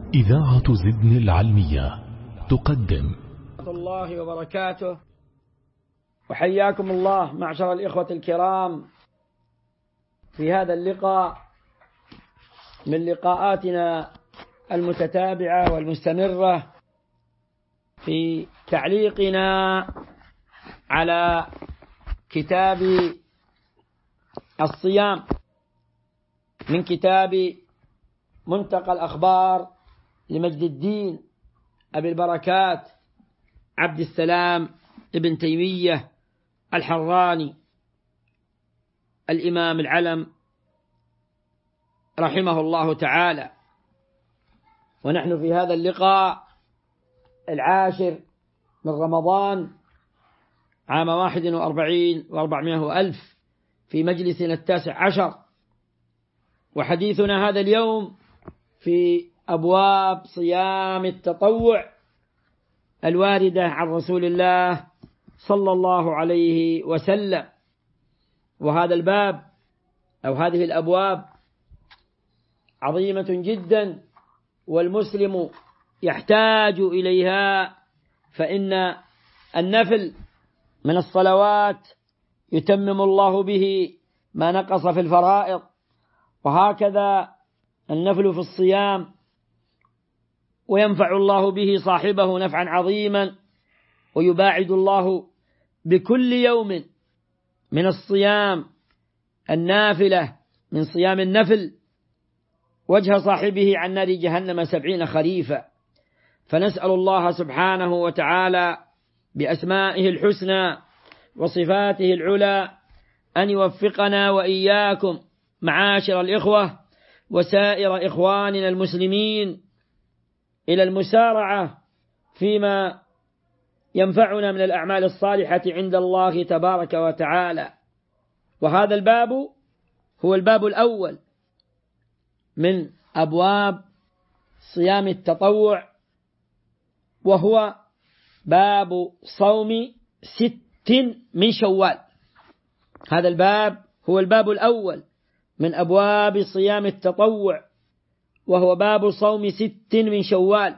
إذاعة زدن العلمية تقدم الله وبركاته. وحياكم الله معشر الإخوة الكرام في هذا اللقاء من لقاءاتنا المتتابعة والمستمرة في تعليقنا على كتاب الصيام من كتاب منتقى الأخبار لمجد الدين أبي البركات عبد السلام ابن تيمية الحراني الإمام العلم رحمه الله تعالى. ونحن في هذا اللقاء 10 من رمضان عام 41 و400 وألف في مجلسنا 19، وحديثنا هذا اليوم في أبواب صيام التطوع الواردة عن رسول الله صلى الله عليه وسلم. وهذا الباب أو هذه الأبواب عظيمة جدا، والمسلم يحتاج إليها، فإن النفل من الصلوات يتمم الله به ما نقص في الفرائض، وهكذا النفل في الصيام وينفع الله به صاحبه نفعا عظيما، ويباعد الله بكل يوم من الصيام النافلة من صيام النفل وجه صاحبه عن نار جهنم 70 خريفا. فنسأل الله سبحانه وتعالى بأسمائه الحسنى وصفاته العلى أن يوفقنا وإياكم معاشر الإخوة وسائر إخواننا المسلمين إلى المسارعة فيما ينفعنا من الأعمال الصالحة عند الله تبارك وتعالى. وهذا الباب هو الباب الأول من أبواب صيام التطوع، وهو باب صوم 6 من شوال. هذا الباب هو الباب الأول من أبواب صيام التطوع، وهو باب صوم 6 من شوال.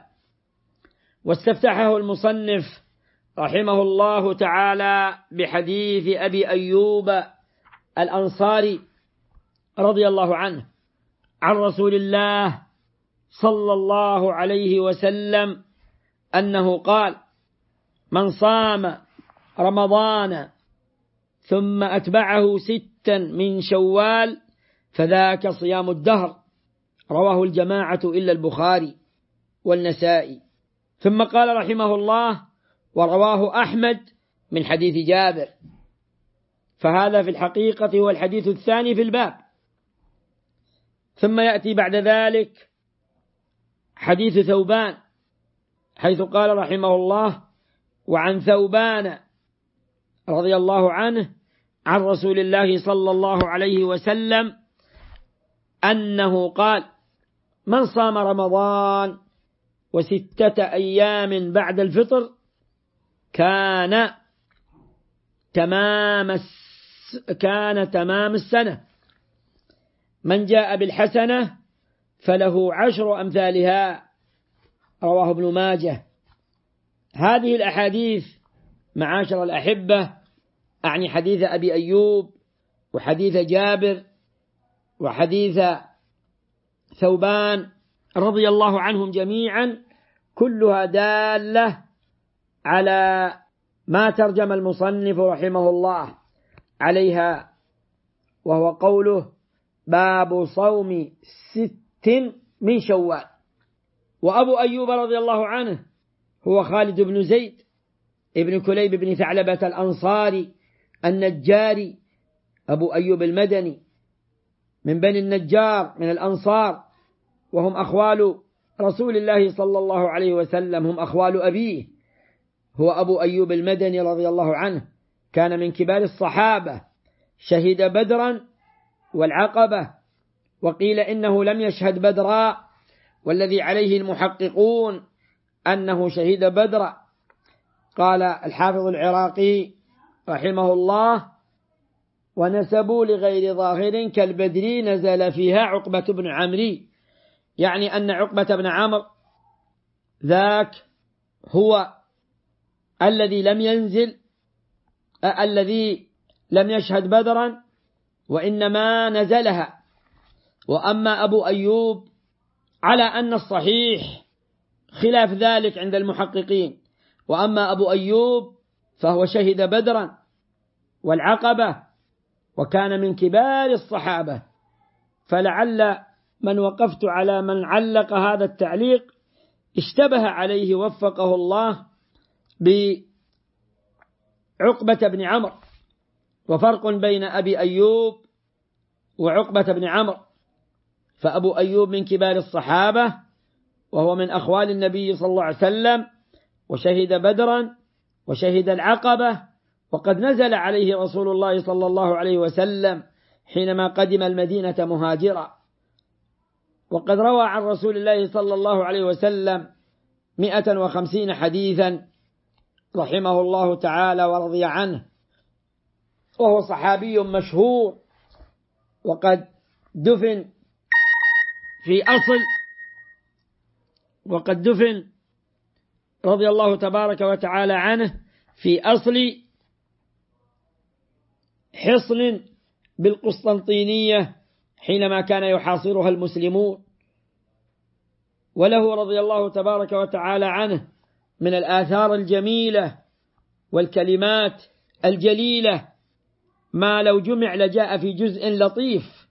واستفتحه المصنف رحمه الله تعالى بحديث أبي أيوب الأنصاري رضي الله عنه عن رسول الله صلى الله عليه وسلم أنه قال: من صام رمضان ثم أتبعه 6 من شوال فذاك صيام الدهر، رواه الجماعة إلا البخاري والنسائي. ثم قال رحمه الله: ورواه أحمد من حديث جابر. فهذا في الحقيقة هو الحديث الثاني في الباب. ثم يأتي بعد ذلك حديث ثوبان، حيث قال رحمه الله: وعن ثوبان رضي الله عنه عن رسول الله صلى الله عليه وسلم أنه قال: من صام رمضان و6 أيام بعد الفطر كان تمام السنة. من جاء بالحسنة فله 10 أمثالها، رواه ابن ماجه. هذه الأحاديث معاشر الأحبة أعني حديث أبي أيوب وحديث جابر وحديث ثوبان رضي الله عنهم جميعا، كلها دالة على ما ترجم المصنف رحمه الله عليها، وهو قوله: باب صوم 6 من شوال. وأبو أيوب رضي الله عنه هو خالد بن زيد ابن كليب بن ثعلبة الأنصاري النجاري، أبو أيوب المدني من بني النجار من الأنصار، وهم أخوال رسول الله صلى الله عليه وسلم، هم أخوال أبيه. هو أبو أيوب المدني رضي الله عنه كان من كبار الصحابة، شهد بدرا والعقبة، وقيل إنه لم يشهد بدرا، والذي عليه المحققون أنه شهد بدرا. قال الحافظ العراقي رحمه الله: ونسبوا لغير ظاهر كالبدر نزل فيها عقبة بن عمري، يعني أن عقبة بن عمرو ذاك هو الذي لم يشهد بدرا وإنما نزلها. وأما أبو أيوب على أن الصحيح خلاف ذلك عند المحققين، وأما أبو أيوب فهو شهد بدرا والعقبة وكان من كبار الصحابة. فلعل من وقفت على من علق هذا التعليق اشتبه عليه وفقه الله بعقبة بن عمرو، وفرق بين أبي أيوب وعقبة بن عمرو. فأبو أيوب من كبار الصحابة وهو من أخوال النبي صلى الله عليه وسلم، وشهد بدرا وشهد العقبة، وقد نزل عليه رسول الله صلى الله عليه وسلم حينما قدم المدينة مهاجرا، وقد روى عن رسول الله صلى الله عليه وسلم 150 حديثا رحمه الله تعالى ورضي عنه، وهو صحابي مشهور، وقد دفن رضي الله تبارك وتعالى عنه في أصل حصن بالقسطنطينية حينما كان يحاصرها المسلمون. وله رضي الله تبارك وتعالى عنه من الآثار الجميلة والكلمات الجليلة ما لو جمع لجاء في جزء لطيف،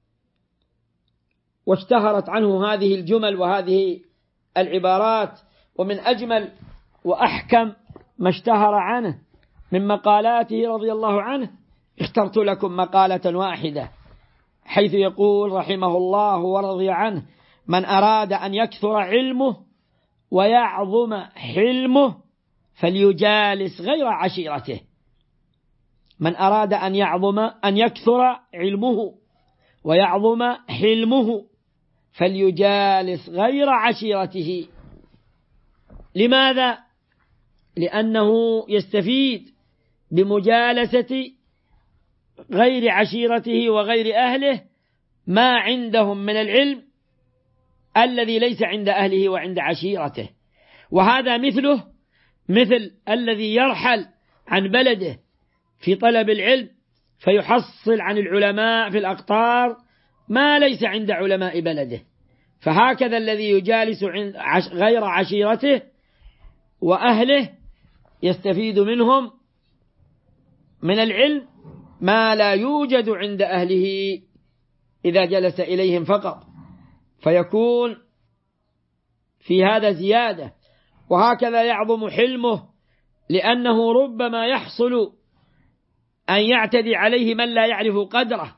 واشتهرت عنه هذه الجمل وهذه العبارات. ومن أجمل وأحكم ما اشتهر عنه من مقالاته رضي الله عنه اخترت لكم مقالة واحدة، حيث يقول رحمه الله ورضي عنه: من أراد أن يكثر علمه ويعظم حلمه فليجالس غير عشيرته. من أراد أن يكثر علمه ويعظم حلمه فليجالس غير عشيرته. لماذا؟ لأنه يستفيد بمجالسة غير عشيرته وغير أهله ما عندهم من العلم الذي ليس عند أهله وعند عشيرته. وهذا مثل الذي يرحل عن بلده في طلب العلم فيحصل عن العلماء في الأقطار ما ليس عند علماء بلده. فهكذا الذي يجالس غير عشيرته وأهله يستفيد منهم من العلم ما لا يوجد عند أهله إذا جلس إليهم فقط، فيكون في هذا زيادة. وهكذا يعظم حلمه، لأنه ربما يحصل أن يعتدي عليه من لا يعرف قدره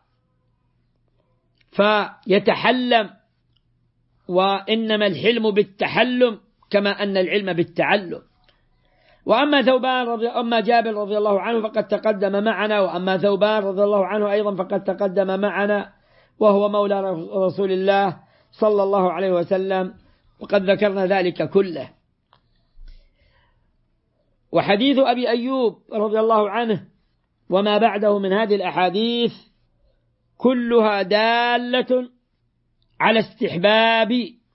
فيتحلم، وإنما الحلم بالتحلم كما أن العلم بالتعلم. وأما جابر رضي الله عنه فقد تقدم معنا، وأما ثوبان رضي الله عنه أيضا فقد تقدم معنا، وهو مولى رسول الله صلى الله عليه وسلم، وقد ذكرنا ذلك كله. وحديث أبي أيوب رضي الله عنه وما بعده من هذه الأحاديث كلها دالة على استحباب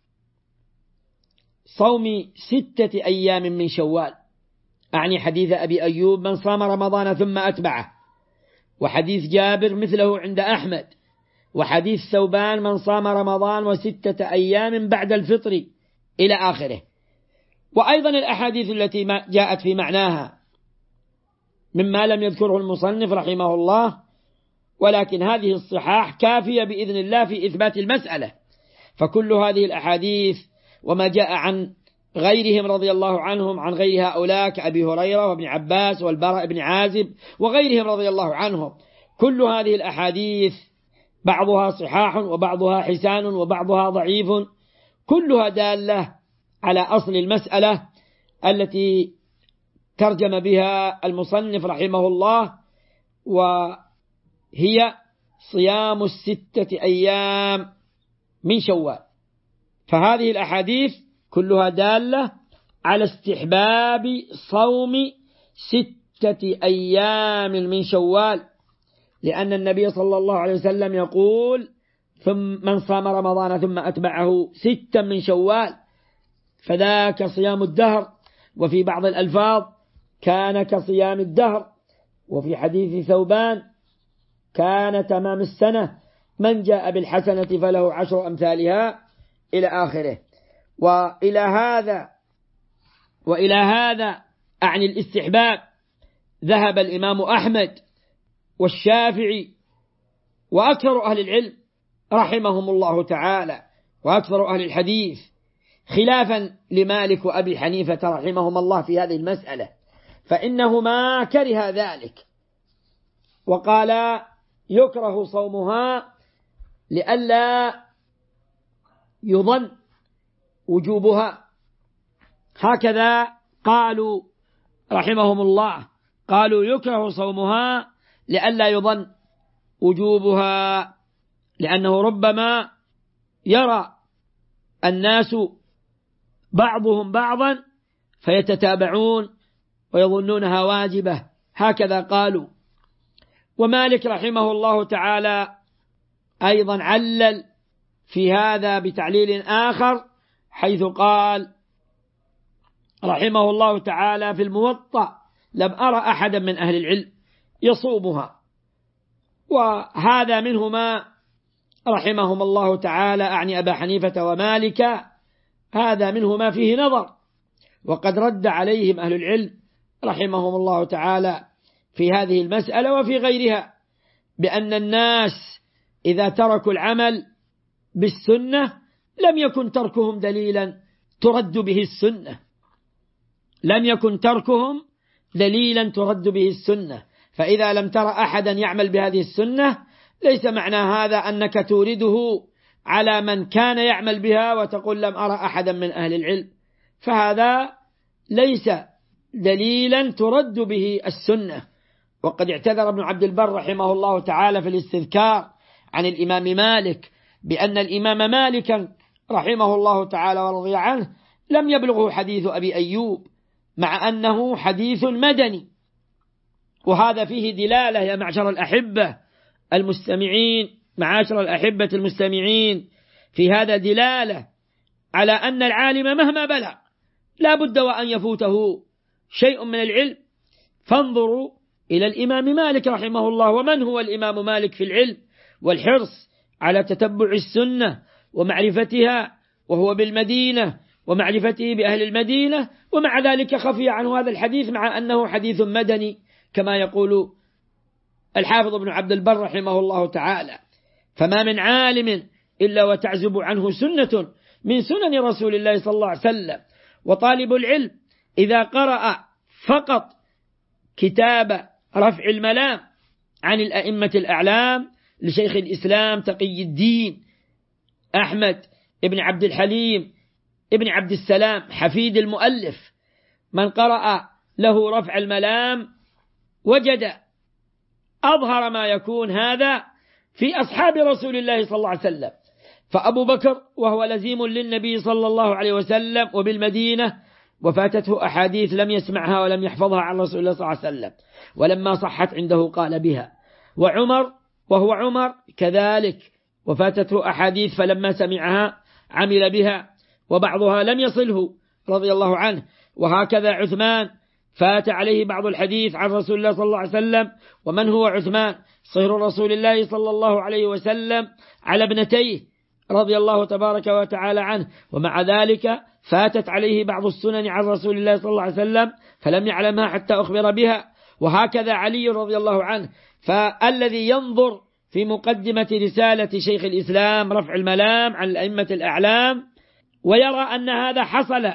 صوم 6 أيام من شوال، أعني حديث أبي أيوب من صام رمضان ثم أتبعه، وحديث جابر مثله عند أحمد، وحديث ثوبان من صام رمضان و6 أيام بعد الفطر إلى آخره. وأيضا الأحاديث التي جاءت في معناها مما لم يذكره المصنف رحمه الله، ولكن هذه الصحاح كافية بإذن الله في إثبات المسألة. فكل هذه الأحاديث وما جاء عن غيرهم رضي الله عنهم عن غير هؤلاء كأبي هريرة وابن عباس والبراء بن عازب وغيرهم رضي الله عنهم، كل هذه الأحاديث بعضها صحاح وبعضها حسان وبعضها ضعيف، كلها دالة على أصل المسألة التي ترجم بها المصنف رحمه الله، وهي صيام 6 أيام من شوال. فهذه الأحاديث كلها دالة على استحباب صوم 6 أيام من شوال، لأن النبي صلى الله عليه وسلم يقول: ثم من صام رمضان ثم أتبعه 6 من شوال، فذاك صيام الدهر، وفي بعض الألفاظ كان كصيام الدهر، وفي حديث ثوبان كان تمام السنة، من جاء بالحسنة فله 10 أمثالها إلى آخره. وإلى هذا أعني الاستحباب ذهب الإمام أحمد والشافعي وأكثر أهل العلم رحمهم الله تعالى، وأكثر أهل الحديث، خلافا لمالك وأبي حنيفة رحمهم الله في هذه المسألة، فإنهما كره ذلك وقال يكره صومها لئلا يظن وجوبها. هكذا قالوا رحمهم الله، قالوا يكره صومها لئلا يظن وجوبها، لأنه ربما يرى الناس بعضهم بعضا فيتتابعون ويظنونها واجبة، هكذا قالوا. ومالك رحمه الله تعالى أيضا علل في هذا بتعليل آخر، حيث قال رحمه الله تعالى في الموطأ لم أرى أحدا من أهل العلم يصومها، وهذا منهما رحمهم الله تعالى، أعني أبا حنيفة ومالك، هذا منهما فيه نظر، وقد رد عليهم أهل العلم رحمهم الله تعالى في هذه المسألة وفي غيرها، بأن الناس إذا تركوا العمل بالسنة لم يكن تركهم دليلا ترد به السنة، لم يكن تركهم دليلا ترد به السنة. فإذا لم ترى أحدا يعمل بهذه السنة ليس معنى هذا أنك تورده على من كان يعمل بها وتقول لم أرى أحدا من أهل العلم، فهذا ليس دليلا ترد به السنة. وقد اعتذر ابن عبد البر رحمه الله تعالى في الاستذكار عن الإمام مالك بأن الإمام مالكا رحمه الله تعالى ورضي عنه لم يبلغه حديث أبي أيوب، مع أنه حديث مدني، وهذا فيه دلالة يا معشر الأحبة المستمعين، معاشر الأحبة المستمعين، في هذا دلالة على أن العالم مهما بلغ لا بد وأن يفوته شيء من العلم. فانظروا إلى الإمام مالك رحمه الله، ومن هو الإمام مالك في العلم والحرص على تتبع السنة ومعرفتها، وهو بالمدينة ومعرفته بأهل المدينة، ومع ذلك خفي عنه هذا الحديث مع أنه حديث مدني كما يقول الحافظ ابن عبد البر رحمه الله تعالى. فما من عالم إلا وتعزب عنه سنة من سنن رسول الله صلى الله عليه وسلم. وطالب العلم إذا قرأ فقط كتاب رفع الملام عن الأئمة الأعلام لشيخ الإسلام تقي الدين أحمد ابن عبد الحليم ابن عبد السلام حفيد المؤلف، من قرأ له رفع الملام وجد أظهر ما يكون هذا في أصحاب رسول الله صلى الله عليه وسلم. فأبو بكر وهو لزيم للنبي صلى الله عليه وسلم وبالمدينة، وفاتته أحاديث لم يسمعها ولم يحفظها عن رسول الله صلى الله عليه وسلم، ولما صحت عنده قال بها. وعمر وهو عمر كذلك، وفاتته أحاديث فلما سمعها عمل بها، وبعضها لم يصله رضي الله عنه. وهكذا عثمان فات عليه بعض الحديث عن رسول الله صلى الله عليه وسلم. ومن هو عثمان؟ صهر رسول الله صلى الله عليه وسلم على ابنتيه رضي الله تبارك وتعالى عنه، ومع ذلك فاتت عليه بعض السنن عن رسول الله صلى الله عليه وسلم فلم يعلمها حتى أخبر بها. وهكذا علي رضي الله عنه. فالذي ينظر في مقدمة رسالة شيخ الإسلام رفع الملام عن الأئمة الأعلام ويرى أن هذا حصل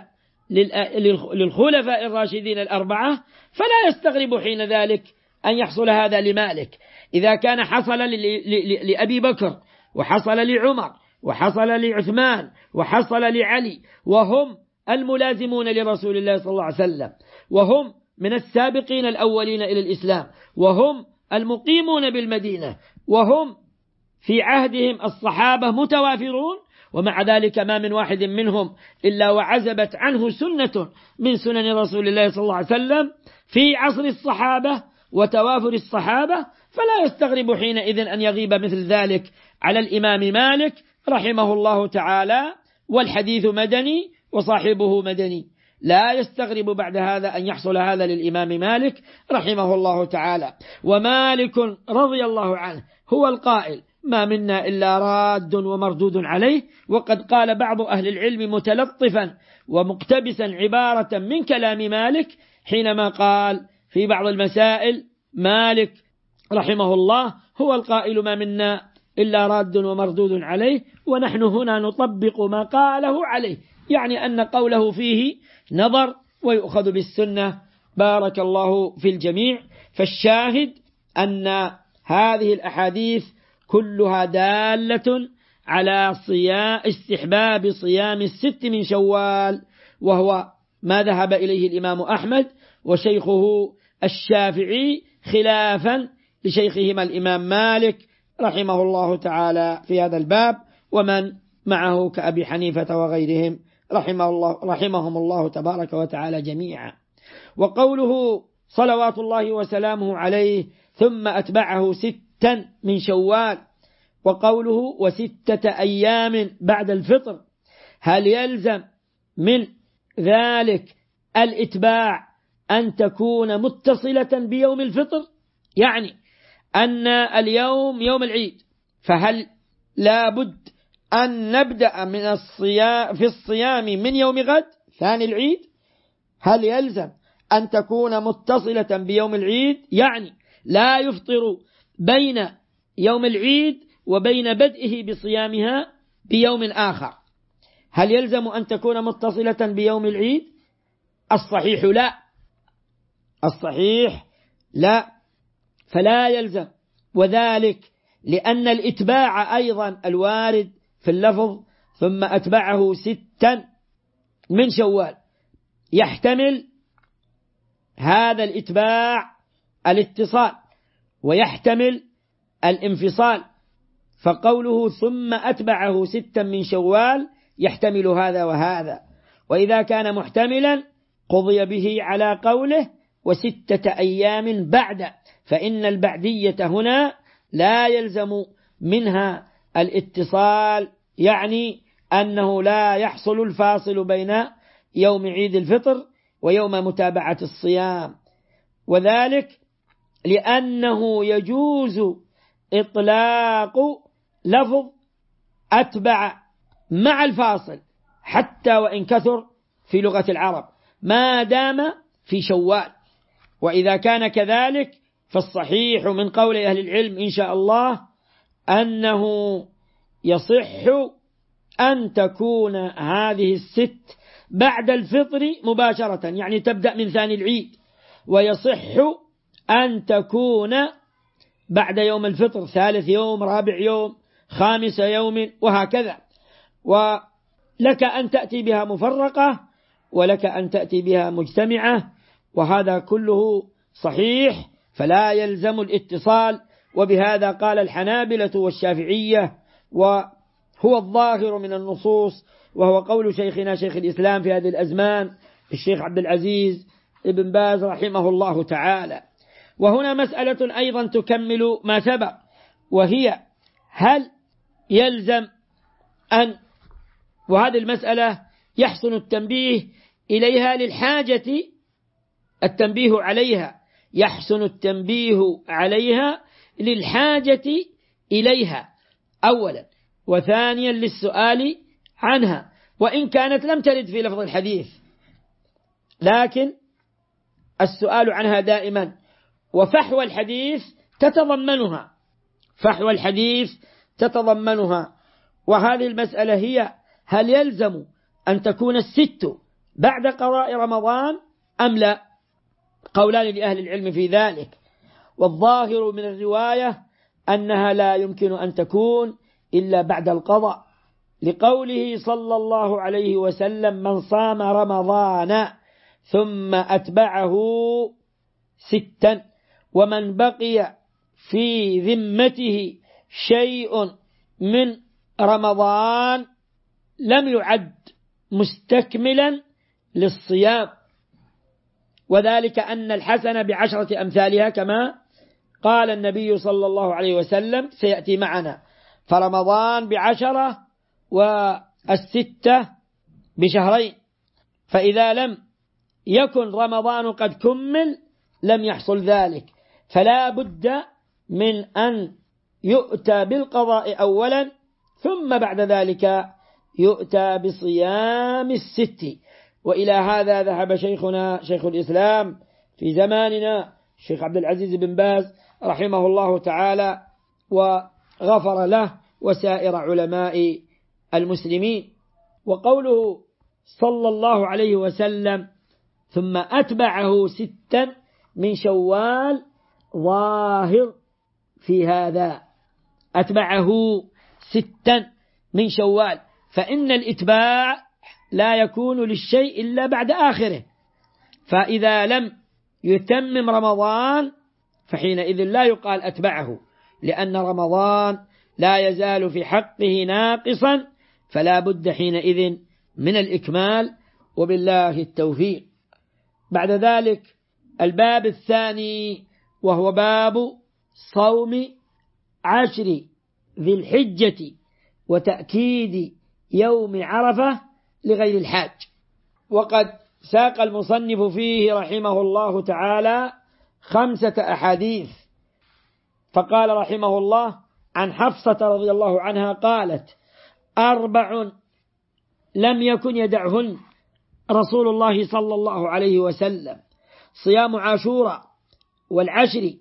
للخلفاء الراشدين الأربعة، فلا يستغرب حين ذلك أن يحصل هذا لمالك. إذا كان حصل لأبي بكر وحصل لعمر وحصل لعثمان وحصل لعلي، وهم الملازمون لرسول الله صلى الله عليه وسلم، وهم من السابقين الأولين إلى الإسلام، وهم المقيمون بالمدينة، وهم في عهدهم الصحابة متوافرون، ومع ذلك ما من واحد منهم إلا وعزبت عنه سنة من سنن رسول الله صلى الله عليه وسلم في عصر الصحابة وتوافر الصحابة، فلا يستغرب حينئذ أن يغيب مثل ذلك على الإمام مالك رحمه الله تعالى. والحديث مدني، وصاحبه مدني. لا يستغرب بعد هذا أن يحصل هذا للإمام مالك رحمه الله تعالى. ومالك رضي الله عنه هو القائل: ما منا إلا راد ومردود عليه. وقد قال بعض أهل العلم متلطفا ومقتبسا عبارة من كلام مالك حينما قال في بعض المسائل: مالك رحمه الله هو القائل: ما منا إلا راد ومردود عليه، ونحن هنا نطبق ما قاله عليه، يعني أن قوله فيه نظر ويؤخذ بالسنة. بارك الله في الجميع. فالشاهد أن هذه الأحاديث كلها دالة على استحباب صيام 6 من شوال، وهو ما ذهب إليه الإمام أحمد وشيخه الشافعي، خلافا لشيخهما الإمام مالك رحمه الله تعالى في هذا الباب، ومن معه كأبي حنيفة وغيرهم رحمهم الله تبارك وتعالى جميعا. وقوله صلوات الله وسلامه عليه: ثم أتبعه 6 من شوال، وقوله: و6 أيام بعد الفطر، هل يلزم من ذلك الإتباع أن تكون متصلة بيوم الفطر؟ يعني أن اليوم يوم العيد، فهل لا بد أن نبدأ في الصيام من يوم غد ثاني العيد؟ هل يلزم أن تكون متصلة بيوم العيد؟ يعني لا يفطر بين يوم العيد وبين بدئه بصيامها بيوم آخر. هل يلزم أن تكون متصلة بيوم العيد؟ الصحيح لا، الصحيح لا، فلا يلزم. وذلك لأن الإتباع أيضا الوارد في اللفظ ثم أتبعه 6 من شوال يحتمل هذا الإتباع الاتصال ويحتمل الانفصال، فقوله ثم أتبعه 6 من شوال يحتمل هذا وهذا. وإذا كان محتملا قضي به على قوله: و6 أيام بعد، فإن البعدية هنا لا يلزم منها الاتصال، يعني أنه لا يحصل الفاصل بين يوم عيد الفطر ويوم متابعة الصيام، وذلك لأنه يجوز إطلاق لفظ أتبع مع الفاصل حتى وإن كثر في لغة العرب ما دام في شوال. وإذا كان كذلك فالصحيح من قول أهل العلم إن شاء الله أنه يصح أن تكون هذه 6 بعد الفطر مباشرة، يعني تبدأ من ثاني العيد، ويصح أن تكون بعد يوم الفطر 3 يوم 4 يوم 5 يوم وهكذا. ولك أن تأتي بها مفرقة ولك أن تأتي بها مجتمعة، وهذا كله صحيح، فلا يلزم الاتصال. وبهذا قال الحنابلة والشافعية، وهو الظاهر من النصوص، وهو قول شيخنا شيخ الإسلام في هذه الأزمان الشيخ عبد العزيز ابن باز رحمه الله تعالى. وهنا مسألة أيضا تكمل ما سبق، وهي هل يلزم أن، وهذه المسألة يحسن التنبيه إليها للحاجة، التنبيه عليها يحسن التنبيه عليها للحاجة إليها أولا، وثانيا للسؤال عنها، وإن كانت لم ترد في لفظ الحديث، لكن السؤال عنها دائما، وفحوى الحديث تتضمنها، فحوى الحديث تتضمنها. وهذه المسألة هي: هل يلزم أن تكون 6 بعد قضاء رمضان أم لا؟ قولان لأهل العلم في ذلك، والظاهر من الرواية أنها لا يمكن أن تكون إلا بعد القضاء، لقوله صلى الله عليه وسلم: من صام رمضان ثم أتبعه 6 ومن بقي في ذمته شيء من رمضان لم يعد مستكملا للصيام، وذلك أن الحسنة ب10 أمثالها كما قال النبي صلى الله عليه وسلم سيأتي معنا، فرمضان ب10 و6 بشهرين، فإذا لم يكن رمضان قد كمل لم يحصل ذلك، فلا بد من أن يؤتى بالقضاء أولا ثم بعد ذلك يؤتى بصيام الست. وإلى هذا ذهب شيخنا شيخ الإسلام في زماننا الشيخ عبد العزيز بن باز رحمه الله تعالى وغفر له وسائر علماء المسلمين. وقوله صلى الله عليه وسلم ثم أتبعه 6 من شوال ظاهر في هذا، أتبعه 6 من شوال، فإن الإتباع لا يكون للشيء إلا بعد آخره، فإذا لم يتمم رمضان فحينئذ لا يقال أتبعه، لأن رمضان لا يزال في حقه ناقصا، فلا بد حينئذ من الإكمال، وبالله التوفيق. بعد ذلك الباب الثاني وهو باب صوم 10 ذي الحجة وتأكيد يوم عرفة لغير الحاج. وقد ساق المصنف فيه رحمه الله تعالى 5 أحاديث، فقال رحمه الله عن حفصة رضي الله عنها قالت 4 لم يكن يدعهن رسول الله صلى الله عليه وسلم: صيام عاشوراء وال10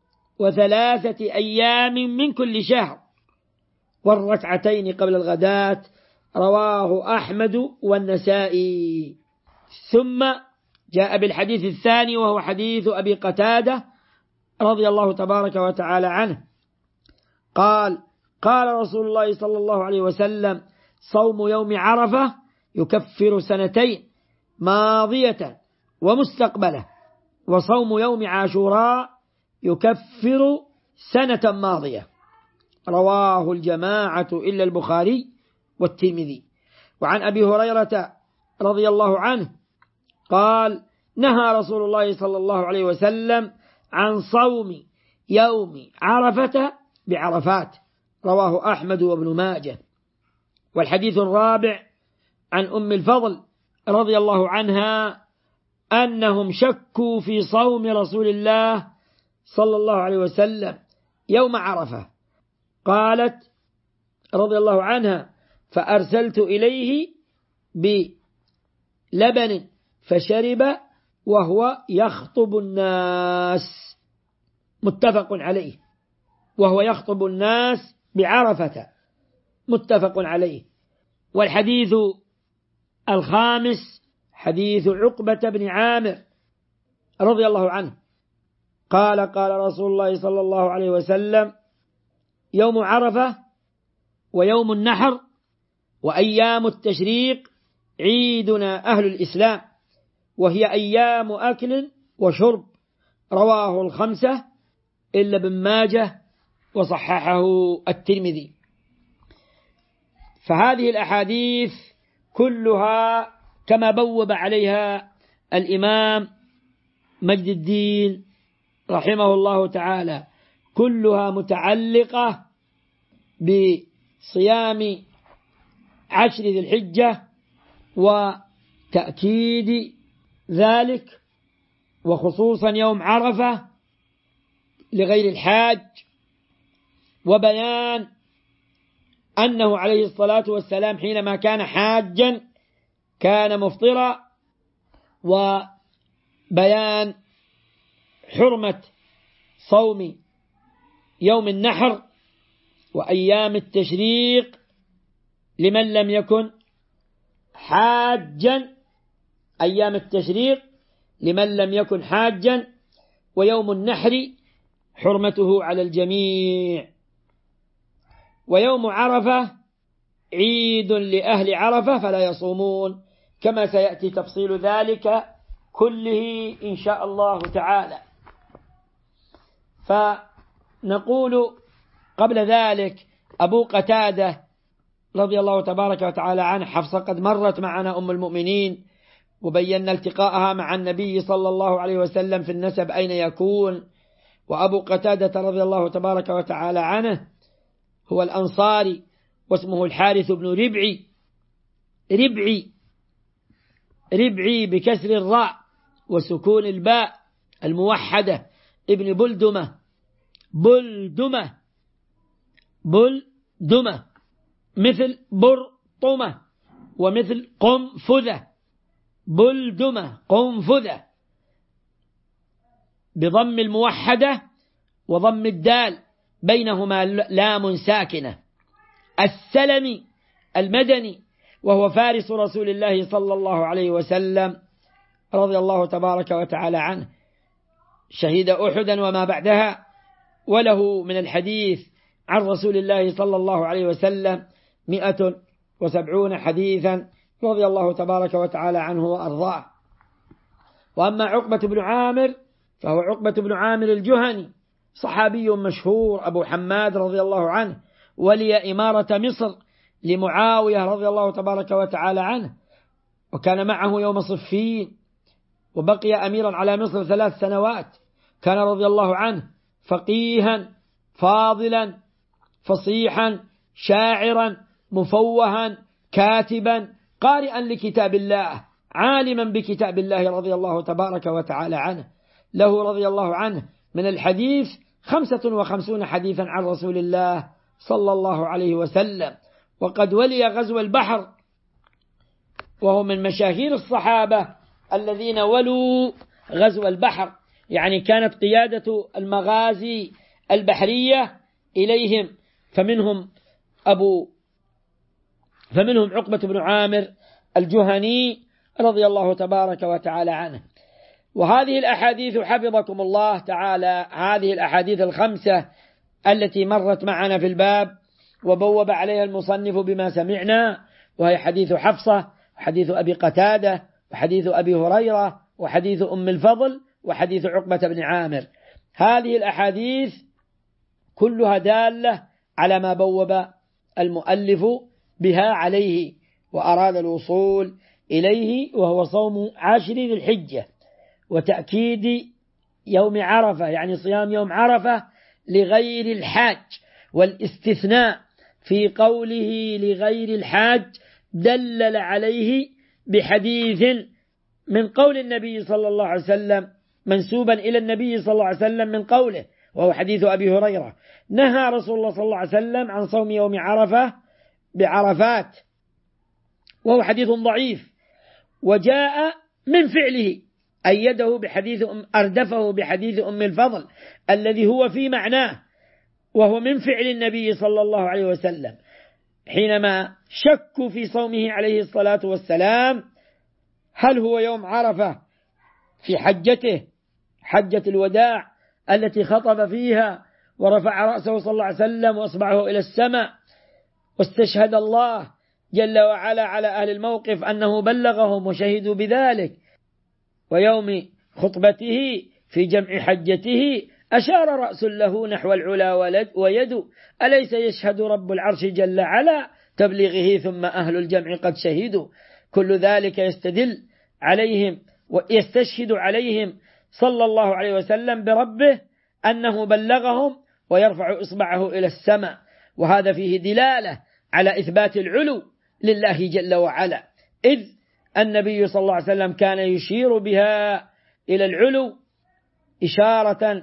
و3 أيام من كل شهر والركعتين قبل الغداة. رواه أحمد والنسائي. ثم جاء بالحديث الثاني وهو حديث أبي قتادة رضي الله تبارك وتعالى عنه قال: قال رسول الله صلى الله عليه وسلم: صوم يوم عرفة يكفر 2 سنين ماضية ومستقبلة، وصوم يوم عاشوراء يكفر 1 سنة ماضية. رواه الجماعة إلا البخاري والترمذي. وعن أبي هريرة رضي الله عنه قال: نهى رسول الله صلى الله عليه وسلم عن صوم يوم عرفة بعرفات. رواه أحمد وابن ماجه. والحديث الرابع عن أم الفضل رضي الله عنها أنهم شكوا في صوم رسول الله صلى الله عليه وسلم يوم عرفة، قالت رضي الله عنها: فأرسلت إليه بلبن فشرب وهو يخطب الناس. متفق عليه. وهو يخطب الناس بعرفة، متفق عليه. والحديث الخامس حديث عقبة بن عامر رضي الله عنه قال: قال رسول الله صلى الله عليه وسلم: يوم عرفة ويوم النحر وأيام التشريق عيدنا أهل الإسلام، وهي أيام أكل وشرب. رواه 5 إلا ابن ماجه وصححه الترمذي. فهذه الأحاديث كلها كما بوب عليها الإمام مجد الدين رحمه الله تعالى، كلها متعلقة بصيام 10 ذي الحجة وتأكيد ذلك، وخصوصا يوم عرفة لغير الحاج، وبيان أنه عليه الصلاة والسلام حينما كان حاجا كان مفطرا، وبيان حرمة صوم يوم النحر وأيام التشريق لمن لم يكن حاجا، أيام التشريق لمن لم يكن حاجا، ويوم النحر حرمته على الجميع. ويوم عرفة عيد لأهل عرفة فلا يصومون، كما سيأتي تفصيل ذلك كله إن شاء الله تعالى. فنقول قبل ذلك أبو قتادة رضي الله تبارك وتعالى عنه، حفصة قد مرت معنا أم المؤمنين وبينا التقاءها مع النبي صلى الله عليه وسلم في النسب أين يكون. وأبو قتادة رضي الله تبارك وتعالى عنه هو الأنصاري واسمه الحارث بن ربعي ربعي بكسر الراء وسكون الباء الموحدة ابن بلدمة بلدمة مثل برطمة ومثل قنفذة بلدمة قنفذة بضم الموحدة وضم الدال بينهما لام ساكنة. السلمي المدني وهو فارس رسول الله صلى الله عليه وسلم رضي الله تبارك وتعالى عنه، شهد أحدا وما بعدها، وله من الحديث عن رسول الله صلى الله عليه وسلم 170 حديثا رضي الله تبارك وتعالى عنه وأرضاه. وأما عقبة بن عامر فهو عقبة بن عامر الجهني، صحابي مشهور أبو حماد رضي الله عنه، ولي إمارة مصر لمعاوية رضي الله تبارك وتعالى عنه، وكان معه يوم صفين، وبقي أميرا على مصر 3 سنوات. كان رضي الله عنه فقيها فاضلا فصيحا شاعرا مفوها كاتبا قارئا لكتاب الله عالما بكتاب الله رضي الله تبارك وتعالى عنه. له رضي الله عنه من الحديث 55 حديثا عن رسول الله صلى الله عليه وسلم. وقد ولي غزو البحر، وهو من مشاهير الصحابة الذين ولوا غزو البحر، يعني كانت قيادة المغازي البحرية إليهم، فمنهم عقبة بن عامر الجهني رضي الله تبارك وتعالى عنه. وهذه الأحاديث حفظكم الله تعالى، هذه الأحاديث 5 التي مرت معنا في الباب وبوب عليها المصنف بما سمعنا، وهي حديث حفصة وحديث أبي قتادة وحديث أبي هريرة وحديث أم الفضل وحديث عقبة بن عامر. هذه الأحاديث كلها دالة على ما بوب المؤلف بها عليه وأراد الوصول إليه، وهو صوم 10 ذي الحجة وتأكيد يوم عرفة، يعني صيام يوم عرفة لغير الحاج. والاستثناء في قوله لغير الحاج دلل عليه بحديث من قول النبي صلى الله عليه وسلم منسوبا إلى النبي صلى الله عليه وسلم من قوله، وهو حديث أبي هريرة: نهى رسول الله صلى الله عليه وسلم عن صوم يوم عرفة بعرفات، وهو حديث ضعيف. وجاء من فعله أردفه بحديث أم الفضل الذي هو في معناه، وهو من فعل النبي صلى الله عليه وسلم حينما شكوا في صومه عليه الصلاة والسلام، هل هو يوم عرفة في حجته حجة الوداع التي خطب فيها ورفع رأسه صلى الله عليه وسلم وأصبعه إلى السماء واستشهد الله جل وعلا على أهل الموقف أنه بلغهم وشهدوا بذلك، ويوم خطبته في جمع حجته أشار رأس له نحو العلا ويد أليس يشهد رب العرش جل على تبليغه ثم أهل الجمع قد شهدوا. كل ذلك يستشهد عليهم صلى الله عليه وسلم بربه أنه بلغهم ويرفع إصبعه إلى السماء، وهذا فيه دلالة على إثبات العلو لله جل وعلا، إذ النبي صلى الله عليه وسلم كان يشير بها إلى العلو إشارة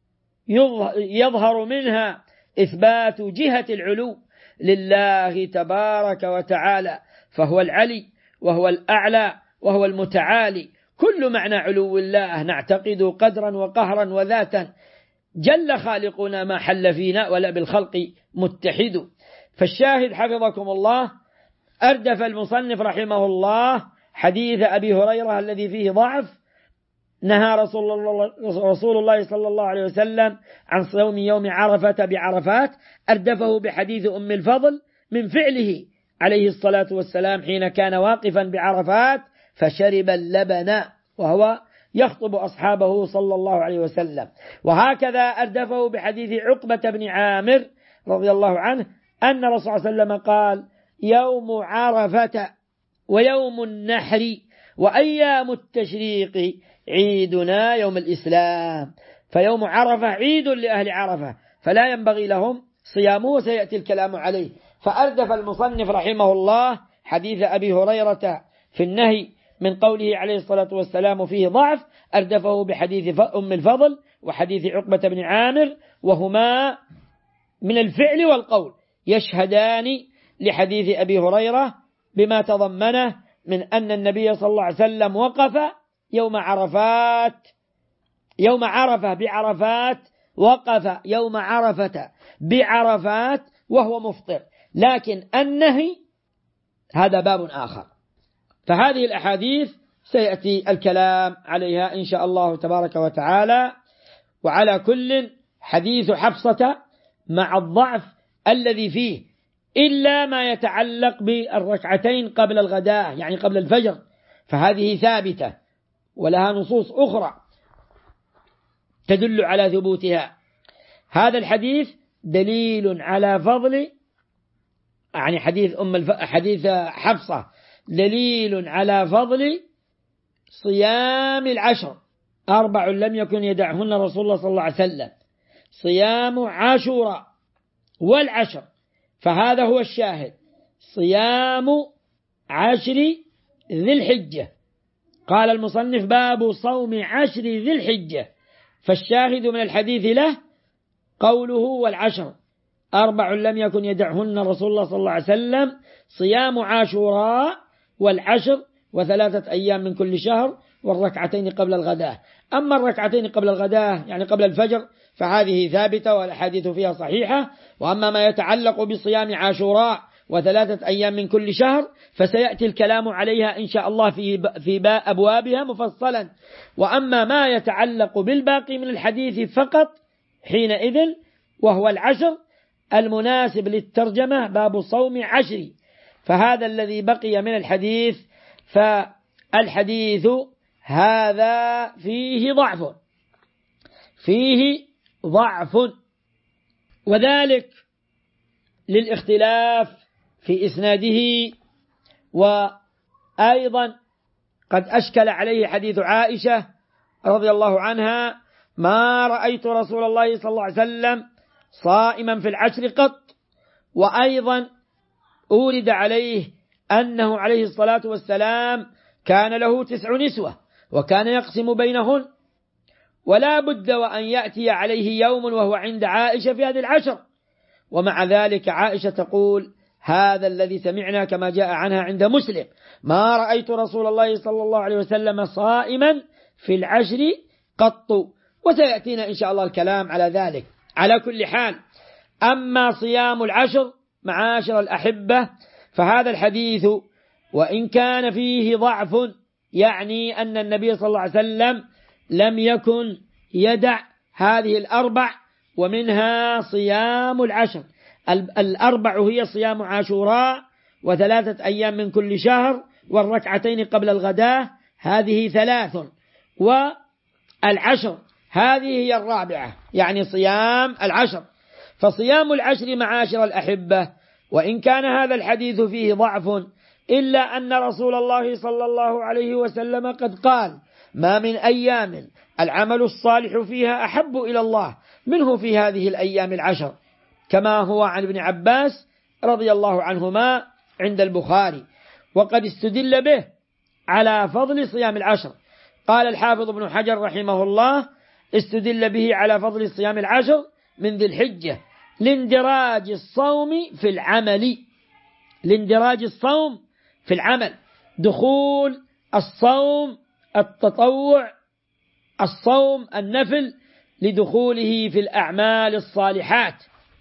يظهر منها إثبات جهة العلو لله تبارك وتعالى، فهو العلي وهو الأعلى وهو المتعالي. كل معنى علو الله نعتقد قدرا وقهرا وذاتا، جل خالقنا ما حل فينا ولا بالخلق متحد. فالشاهد حفظكم الله، أردف المصنف رحمه الله حديث أبي هريرة الذي فيه ضعف: نهى رسول الله صلى الله عليه وسلم عن صوم يوم عرفة بعرفات، أردفه بحديث أم الفضل من فعله عليه الصلاة والسلام حين كان واقفا بعرفات فشرب اللبن وهو يخطب أصحابه صلى الله عليه وسلم. وهكذا أردفه بحديث عقبة بن عامر رضي الله عنه أن رسول الله صلى الله عليه وسلم قال: يوم عرفة ويوم النحر وأيام التشريق عيدنا يوم الإسلام. فيوم عرفة عيد لأهل عرفة فلا ينبغي لهم صيامه، وسيأتي الكلام عليه. فأردف المصنف رحمه الله حديث أبي هريرة في النهي من قوله عليه الصلاة والسلام فيه ضعف أردفه بحديث أم الفضل وحديث عقبة بن عامر، وهما من الفعل والقول يشهدان لحديث أبي هريرة بما تضمنه من أن النبي صلى الله عليه وسلم وقف يوم عرفة بعرفات، وقف يوم عرفة بعرفات وهو مفطر، لكن النهي هذا باب آخر. فهذه الأحاديث سيأتي الكلام عليها إن شاء الله تبارك وتعالى. وعلى كل حديث حفصة مع الضعف الذي فيه إلا ما يتعلق بالركعتين قبل الغداء يعني قبل الفجر، فهذه ثابتة ولها نصوص أخرى تدل على ثبوتها. هذا الحديث دليل على فضل يعني حديث حفصة دليل على فضل صيام العشر 4 لم يكن يدعهن رسول الله صلى الله عليه وسلم، صيام عاشوراء والعشر، فهذا هو الشاهد، صيام 10 ذي الحجة. قال المصنف باب صوم 10 ذي الحجة، فالشاهد من الحديث له قوله والعشر 4 لم يكن يدعهن رسول الله صلى الله عليه وسلم، صيام عاشوراء والعشر و3 أيام من كل شهر والركعتين قبل الغداء. أما الركعتين قبل الغداء يعني قبل الفجر فهذه ثابتة والأحاديث فيها صحيحة. وأما ما يتعلق بصيام عاشوراء و3 أيام من كل شهر فسيأتي الكلام عليها إن شاء الله في أبوابها مفصلا. وأما ما يتعلق بالباقي من الحديث فقط حينئذ وهو العشر المناسب للترجمة باب صوم 10، فهذا الذي بقي من الحديث. فالحديث هذا فيه ضعف وذلك للاختلاف في إسناده. وأيضا قد أشكل عليه حديث عائشة رضي الله عنها ما رأيت رسول الله صلى الله عليه وسلم صائما في العشر قط. وأيضا أورد عليه أنه عليه الصلاة والسلام كان له 9 نسوة وكان يقسم بينهن، ولا بد وأن يأتي عليه يوم وهو عند عائشة في هذه العشر. ومع ذلك عائشة تقول هذا الذي سمعنا كما جاء عنها عند مسلم ما رأيت رسول الله صلى الله عليه وسلم صائما في العشر قط، وسيأتينا إن شاء الله الكلام على ذلك. على كل حال أما صيام العشر معاشر الأحبة فهذا الحديث وإن كان فيه ضعف يعني أن النبي صلى الله عليه وسلم لم يكن يدع هذه 4 ومنها صيام العشر. 4 هي صيام عاشوراء و3 أيام من كل شهر والركعتين قبل الغداء، هذه 3، والعشر هذه هي 4 يعني صيام العشر. فصيام العشر معاشر الأحبة وإن كان هذا الحديث فيه ضعف إلا أن رسول الله صلى الله عليه وسلم قد قال ما من أيام العمل الصالح فيها أحب إلى الله منه في هذه الأيام العشر، كما هو عن ابن عباس رضي الله عنهما عند البخاري. وقد استدل به على فضل صيام العشر. قال الحافظ ابن حجر رحمه الله استدل به على فضل صيام العشر من ذي الحجة لاندراج الصوم في العمل، دخول الصوم التطوع الصوم النفل لدخوله في الأعمال الصالحات.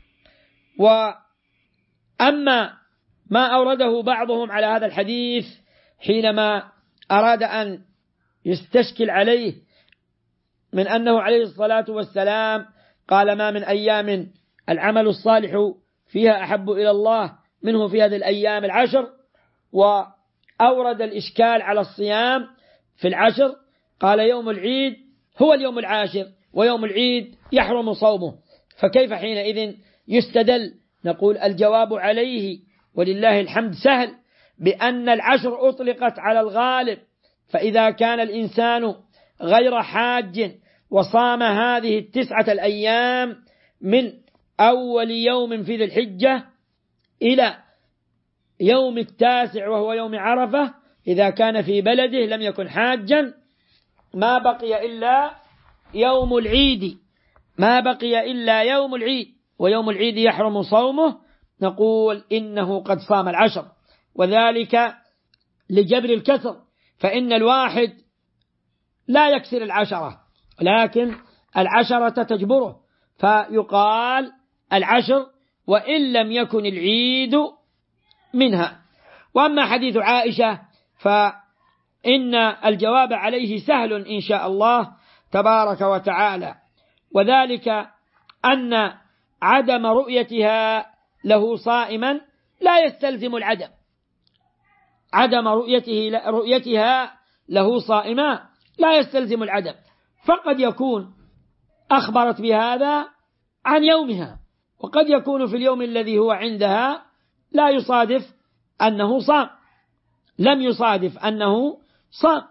وأما ما أورده بعضهم على هذا الحديث حينما أراد أن يستشكل عليه من أنه عليه الصلاة والسلام قال ما من أيام العمل الصالح فيها أحب إلى الله منه في هذه الأيام العشر، وأورد الإشكال على الصيام في العشر، قال يوم العيد هو اليوم العاشر ويوم العيد يحرم صومه، فكيف حينئذ يستدل؟ نقول الجواب عليه ولله الحمد سهل، بأن العشر أطلقت على الغالب، فإذا كان الإنسان غير حاج وصام هذه 9 الأيام من أول يوم في ذي الحجة إلى يوم 9 وهو يوم عرفة إذا كان في بلده لم يكن حاجا ما بقي إلا يوم العيد، ما بقي إلا يوم العيد، ويوم العيد يحرم صومه، نقول إنه قد صام العشر، وذلك لجبر الكسر، فإن الواحد لا يكسر العشرة لكن العشرة تجبره، فيقال العشر وإن لم يكن العيد منها. وأما حديث عائشة فإن الجواب عليه سهل إن شاء الله تبارك وتعالى، وذلك أن عدم رؤيتها له صائما لا يستلزم العدم، عدم رؤيتها له صائما لا يستلزم العدم، فقد يكون أخبرت بهذا عن يومها، وقد يكون في اليوم الذي هو عندها لا يصادف أنه صام، لم يصادف أنه صام،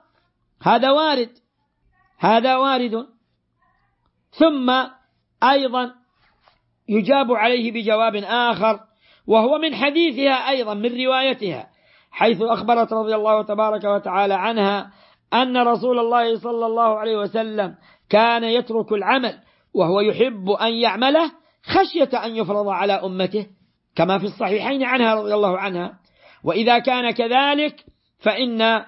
هذا وارد. ثم أيضا يجاب عليه بجواب آخر، وهو من حديثها أيضا من روايتها، حيث أخبرت رضي الله تبارك وتعالى عنها أن رسول الله صلى الله عليه وسلم كان يترك العمل وهو يحب أن يعمله خشية أن يفرض على أمته، كما في الصحيحين عنها رضي الله عنها. وإذا كان كذلك فإن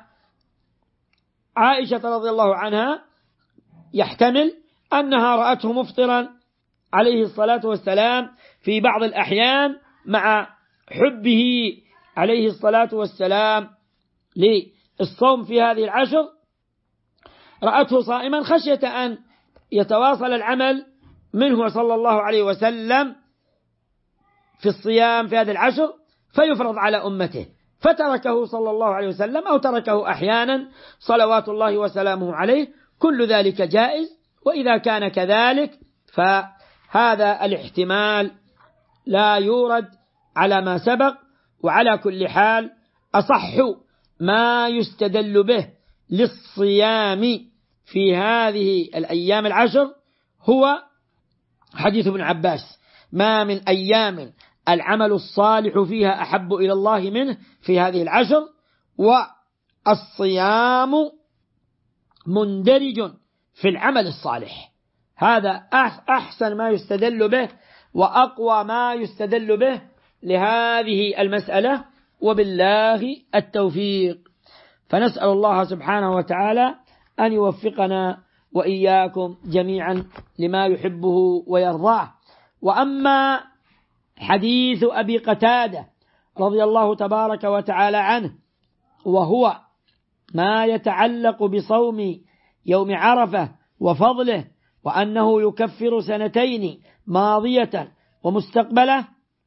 عائشة رضي الله عنها يحتمل أنها رأته مفطرا عليه الصلاة والسلام في بعض الأحيان مع حبه عليه الصلاة والسلام للصوم في هذه العشر، رأته صائما خشية أن يتواصل العمل منه صلى الله عليه وسلم في الصيام في هذه العشر فيفرض على أمته، فتركه صلى الله عليه وسلم أو تركه أحيانا صلوات الله وسلامه عليه، كل ذلك جائز. وإذا كان كذلك فهذا الاحتمال لا يورد على ما سبق. وعلى كل حال أصح ما يستدل به للصيام في هذه الأيام العشر هو حديث ابن عباس: ما من أيام العمل الصالح فيها أحب إلى الله منه في هذه العشر، والصيام مندرج في العمل الصالح. هذا أحسن ما يستدل به وأقوى ما يستدل به لهذه المسألة، وبالله التوفيق. فنسأل الله سبحانه وتعالى أن يوفقنا وإياكم جميعا لما يحبه ويرضاه. وأما حديث أبي قتادة رضي الله تبارك وتعالى عنه، وهو ما يتعلق بصوم يوم عرفة وفضله، وأنه يكفر سنتين ماضية ومستقبلة،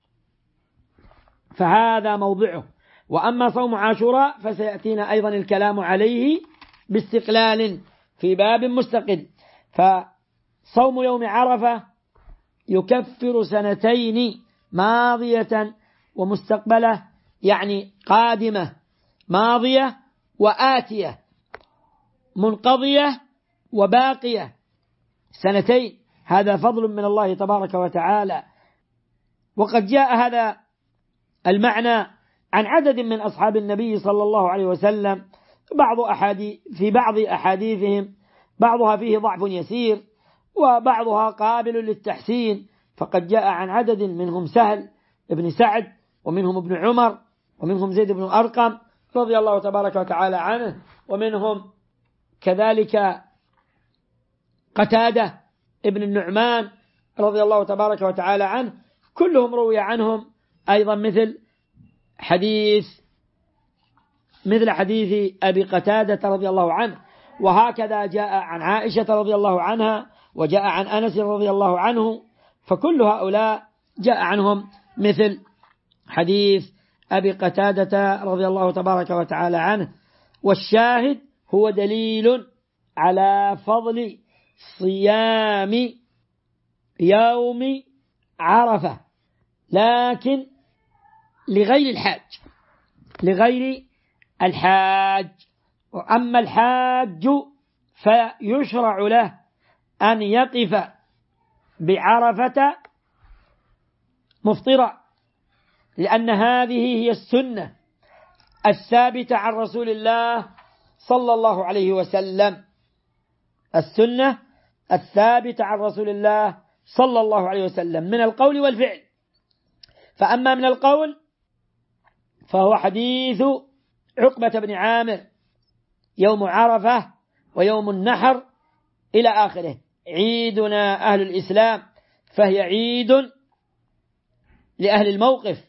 فهذا موضعه. وأما صوم عاشوراء فسيأتينا أيضا الكلام عليه باستقلال في باب مستقل. فصوم يوم عرفة يكفر سنتين ماضية ومستقبلة، يعني قادمة ماضية وآتية، منقضية وباقية، سنتين. هذا فضل من الله تبارك وتعالى. وقد جاء هذا المعنى عن عدد من أصحاب النبي صلى الله عليه وسلم، في بعض أحاديثهم بعضها فيه ضعف يسير وبعضها قابل للتحسين. فقد جاء عن عدد منهم سهل بن سعد، ومنهم ابن عمر، ومنهم زيد بن أرقم رضي الله تبارك وتعالى عنه، ومنهم كذلك قتادة ابن النعمان رضي الله تبارك وتعالى عنه، كلهم روي عنهم أيضا مثل حديث أبي قتادة رضي الله عنه. وهكذا جاء عن عائشة رضي الله عنها، وجاء عن أنس رضي الله عنه، فكل هؤلاء جاء عنهم مثل حديث أبي قتادة رضي الله تبارك وتعالى عنه. والشاهد هو دليل على فضل صيام يوم عرفة، لكن لغير الحاج. وأما الحاج فيشرع له أن يقف بعرفة مفطرا، لأن هذه هي السنة الثابتة عن رسول الله صلى الله عليه وسلم، السنة الثابتة عن رسول الله صلى الله عليه وسلم من القول والفعل. فأما من القول فهو حديث عقبة بن عامر يوم عرفة ويوم النحر إلى آخره: عيدنا أهل الإسلام فهي عيد لأهل الموقف،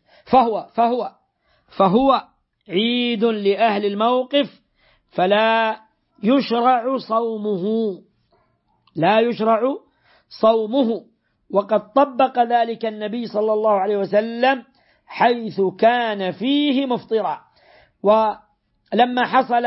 فهو عيد لأهل الموقف، فلا يشرع صومه، لا يشرع صومه. وقد طبق ذلك النبي صلى الله عليه وسلم حيث كان فيه مفطرا. ولما حصل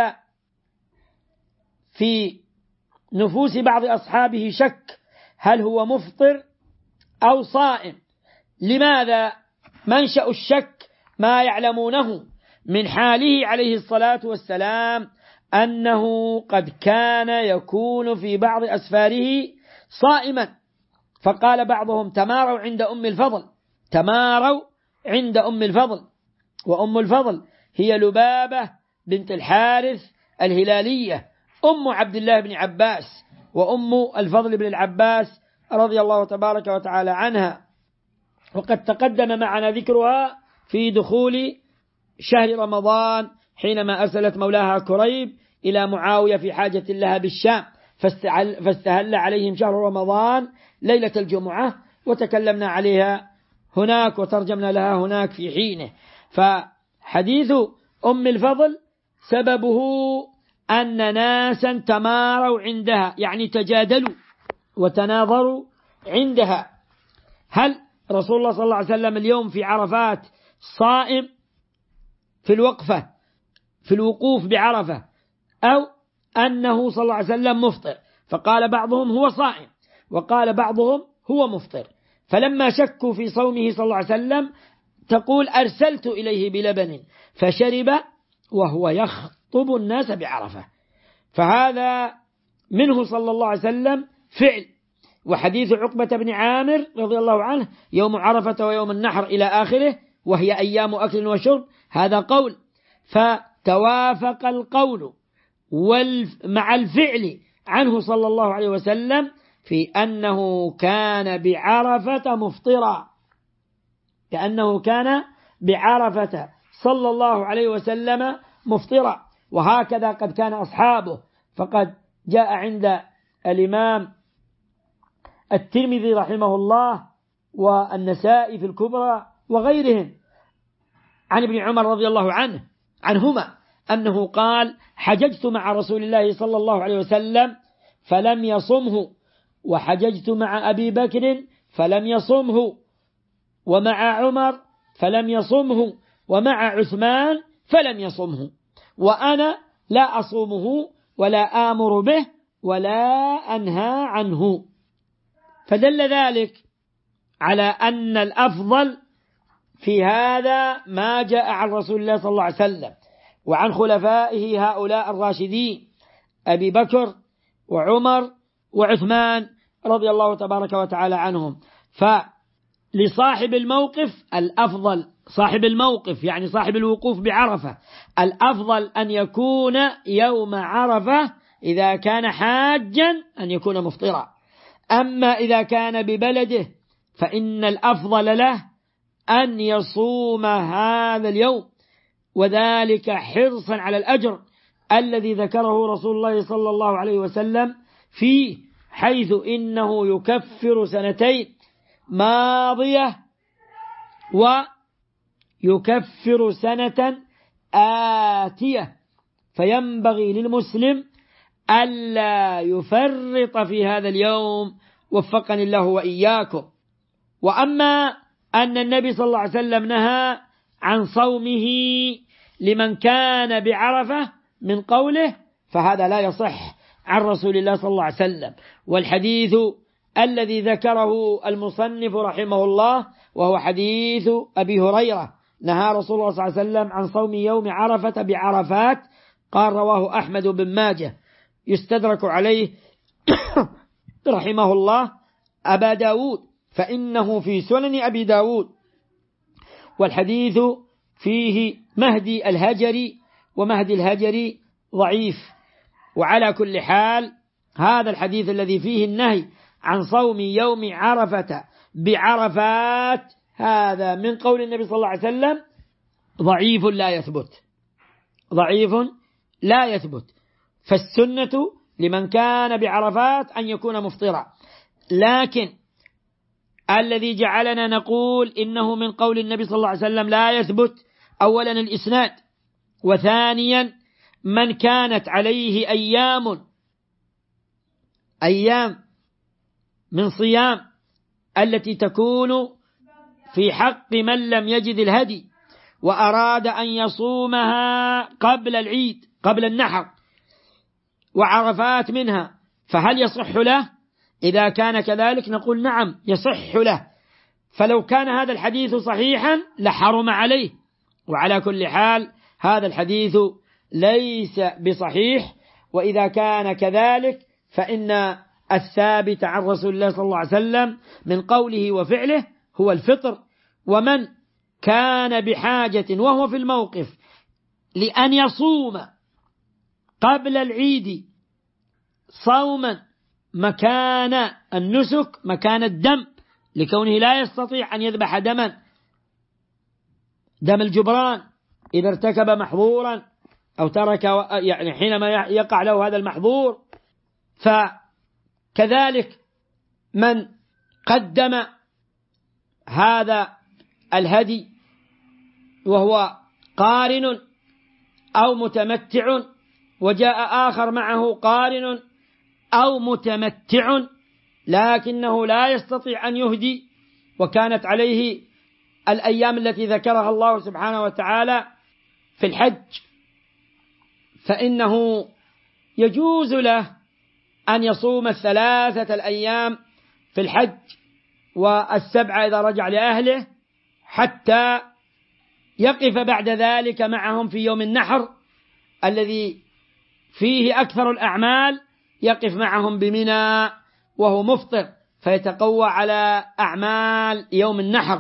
في نفوس بعض أصحابه شك هل هو مفطر أو صائم، لماذا؟ منشأ الشك ما يعلمونه من حاله عليه الصلاة والسلام أنه قد كان يكون في بعض أسفاره صائما، فقال بعضهم: تماروا عند أم الفضل، تماروا عند أم الفضل. وأم الفضل هي لبابة بنت الحارث الهلالية، أم عبد الله بن عباس وأم الفضل بن العباس رضي الله تبارك وتعالى عنها. وقد تقدم معنا ذكرها في دخول شهر رمضان حينما أرسلت مولاها كريب إلى معاوية في حاجة لها بالشام، فاستهل عليهم شهر رمضان ليلة الجمعة، وتكلمنا عليها هناك وترجمنا لها هناك في حينه. فحديث أم الفضل سببه أن ناسا تماروا عندها، يعني تجادلوا وتناظروا عندها: هل رسول الله صلى الله عليه وسلم اليوم في عرفات صائم في الوقفة في الوقوف بعرفة، أو أنه صلى الله عليه وسلم مفطر؟ فقال بعضهم هو صائم، وقال بعضهم هو مفطر. فلما شكوا في صومه صلى الله عليه وسلم تقول: أرسلت إليه بلبن فشرب وهو يخطب الناس بعرفة. فهذا منه صلى الله عليه وسلم فعل. وحديث عقبة بن عامر رضي الله عنه يوم عرفة ويوم النحر إلى آخره وهي أيام أكل وشرب، هذا قول. فتوافق القول مع الفعل عنه صلى الله عليه وسلم في أنه كان بعرفة مفطرا، كأنه كان بعرفة صلى الله عليه وسلم مفطرا. وهكذا قد كان أصحابه، فقد جاء عند الإمام الترمذي رحمه الله والنسائي في الكبرى وغيرهم عن ابن عمر رضي الله عنهما أنه قال: حججت مع رسول الله صلى الله عليه وسلم فلم يصمه، وحججت مع أبي بكر فلم يصمه، ومع عمر فلم يصمه، ومع عثمان فلم يصمه، وأنا لا أصومه ولا آمر به ولا أنهى عنه. فدل ذلك على أن الأفضل في هذا ما جاء عن رسول الله صلى الله عليه وسلم وعن خلفائه هؤلاء الراشدين أبي بكر وعمر وعثمان رضي الله تبارك وتعالى عنهم. فلصاحب الموقف الأفضل، صاحب الموقف يعني صاحب الوقوف بعرفة، الأفضل أن يكون يوم عرفة إذا كان حاجا أن يكون مفطرا. أما إذا كان ببلده فإن الأفضل له أن يصوم هذا اليوم، وذلك حرصا على الأجر الذي ذكره رسول الله صلى الله عليه وسلم فيه، حيث إنه يكفر سنتين ماضية ويكفر سنة آتية. فينبغي للمسلم ألا يفرط في هذا اليوم، وفقني الله وإياكم. وأما أن النبي صلى الله عليه وسلم نهى عن صومه لمن كان بعرفة من قوله، فهذا لا يصح عن رسول الله صلى الله عليه وسلم. والحديث الذي ذكره المصنف رحمه الله وهو حديث أبي هريرة نهى رسول الله صلى الله عليه وسلم عن صوم يوم عرفة بعرفات، قال رواه أحمد بن ماجه، يستدرك عليه رحمه الله أبا داود، فإنه في سنن أبي داود. والحديث فيه مهدي الهجري، ومهدي الهجري ضعيف. وعلى كل حال هذا الحديث الذي فيه النهي عن صوم يوم عرفة بعرفات هذا من قول النبي صلى الله عليه وسلم ضعيف لا يثبت، ضعيف لا يثبت. فالسنة لمن كان بعرفات أن يكون مفطرا. لكن الذي جعلنا نقول إنه من قول النبي صلى الله عليه وسلم لا يثبت أولا الإسناد، وثانيا من كانت عليه أيام من صيام التي تكون في حق من لم يجد الهدي وأراد أن يصومها قبل العيد قبل النحر وعرفات منها، فهل يصح له؟ إذا كان كذلك نقول نعم يصح له. فلو كان هذا الحديث صحيحا لحرم عليه. وعلى كل حال هذا الحديث ليس بصحيح، وإذا كان كذلك فإن الثابت عن رسول الله صلى الله عليه وسلم من قوله وفعله هو الفطر. ومن كان بحاجة وهو في الموقف لأن يصوم قبل العيد صوما مكان النسك مكان الدم، لكونه لا يستطيع أن يذبح دم الجبران إذا ارتكب محظورا أو ترك يعني حينما يقع له هذا المحظور، فكذلك من قدم هذا الهدي وهو قارن أو متمتع وجاء آخر معه قارن أو متمتع لكنه لا يستطيع أن يهدي وكانت عليه الأيام التي ذكرها الله سبحانه وتعالى في الحج، فإنه يجوز له أن يصوم 3 الأيام في الحج و7 إذا رجع لأهله حتى يقف بعد ذلك معهم في يوم النحر الذي فيه أكثر الأعمال، يقف معهم بمنى وهو مفطر فيتقوى على أعمال يوم النحر.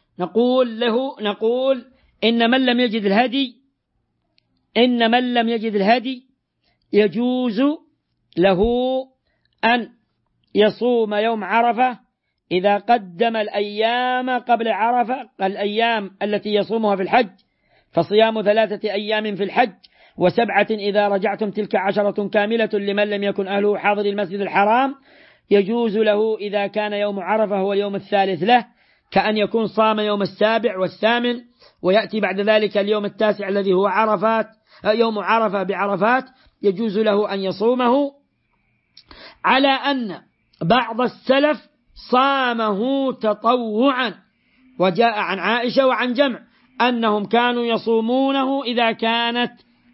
نقول إن من لم يجد الهدي يجوز له أن يصوم يوم عرفة إذا قدم الأيام قبل عرفة، الأيام التي يصومها في الحج، فصيام 3 أيام في الحج و7 إذا رجعتم تلك 10 كاملة لمن لم يكن أهله حاضر المسجد الحرام. يجوز له إذا كان يوم عرفة هو اليوم الثالث له، كأن يكون صام يوم 7 و8 ويأتي بعد ذلك اليوم 9 الذي هو يوم عرفة بعرفات، يجوز له أن يصومه، على أن بعض السلف صامه تطوعا. وجاء عن عائشة وعن جمع أنهم كانوا يصومونه إذا كانت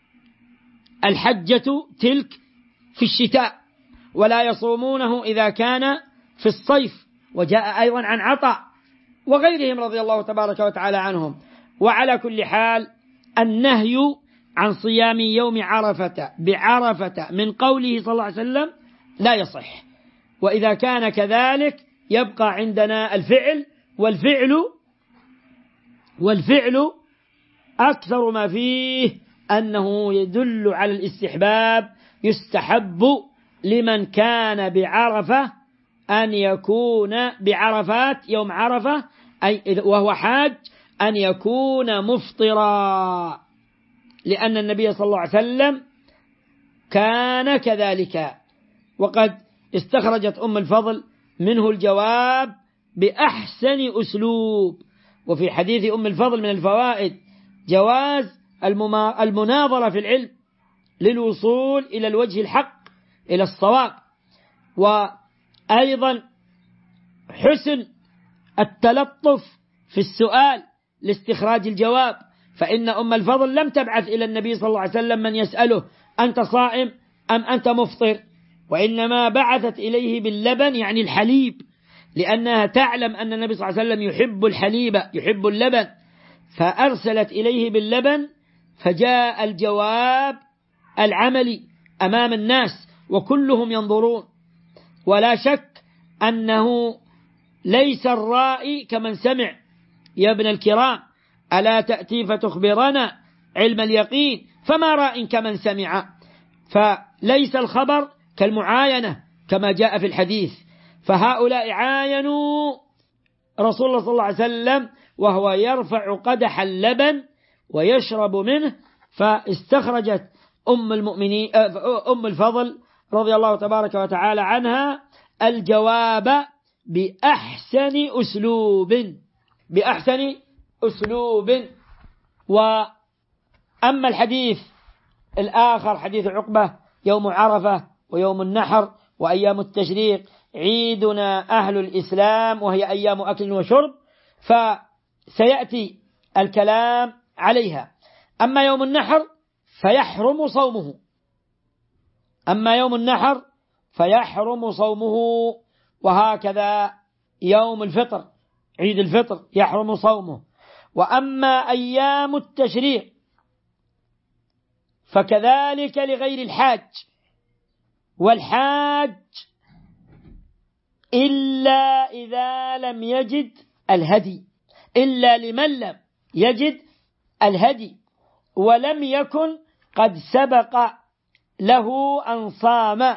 الحجة تلك في الشتاء ولا يصومونه إذا كان في الصيف. وجاء أيضا عن عطاء وغيرهم رضي الله تبارك وتعالى عنهم. وعلى كل حال النهي عن صيام يوم عرفة بعرفة من قوله صلى الله عليه وسلم لا يصح. وإذا كان كذلك يبقى عندنا الفعل، والفعل أكثر ما فيه أنه يدل على الاستحباب. يستحب لمن كان بعرفة أن يكون بعرفات يوم عرفة وهو حاج أن يكون مفطرا، لأن النبي صلى الله عليه وسلم كان كذلك. وقد استخرجت أم الفضل منه الجواب بأحسن أسلوب. وفي حديث أم الفضل من الفوائد جواز المناظرة في العلم للوصول إلى الوجه الحق إلى الصواب، وأيضا حسن التلطف في السؤال لاستخراج الجواب. فإن أم الفضل لم تبعث إلى النبي صلى الله عليه وسلم من يسأله أنت صائم أم أنت مفطر، وإنما بعثت إليه باللبن يعني الحليب، لأنها تعلم أن النبي صلى الله عليه وسلم يحب الحليب يحب اللبن، فأرسلت إليه باللبن، فجاء الجواب العملي أمام الناس وكلهم ينظرون. ولا شك أنه ليس الرائي كمن سمع. يا ابن الكرام ألا تأتي فتخبرنا علم اليقين، فما راء كمن سمع. فليس الخبر كالمعاينة كما جاء في الحديث، فهؤلاء عاينوا رسول الله صلى الله عليه وسلم وهو يرفع قدح اللبن ويشرب منه، فاستخرجت أم الفضل رضي الله تبارك وتعالى عنها الجواب بأحسن أسلوب. وأما الحديث الآخر حديث عقبة يوم عرفة ويوم النحر وأيام التشريق عيدنا أهل الإسلام وهي أيام أكل وشرب، فسيأتي الكلام عليها. أما يوم النحر فيحرم صومه، وهكذا يوم الفطر عيد الفطر يحرم صومه. وأما أيام التشريق فكذلك لغير الحاج، والحاج إلا إذا لم يجد الهدي، إلا لمن لم يجد الهدي ولم يكن قد سبق له أن صام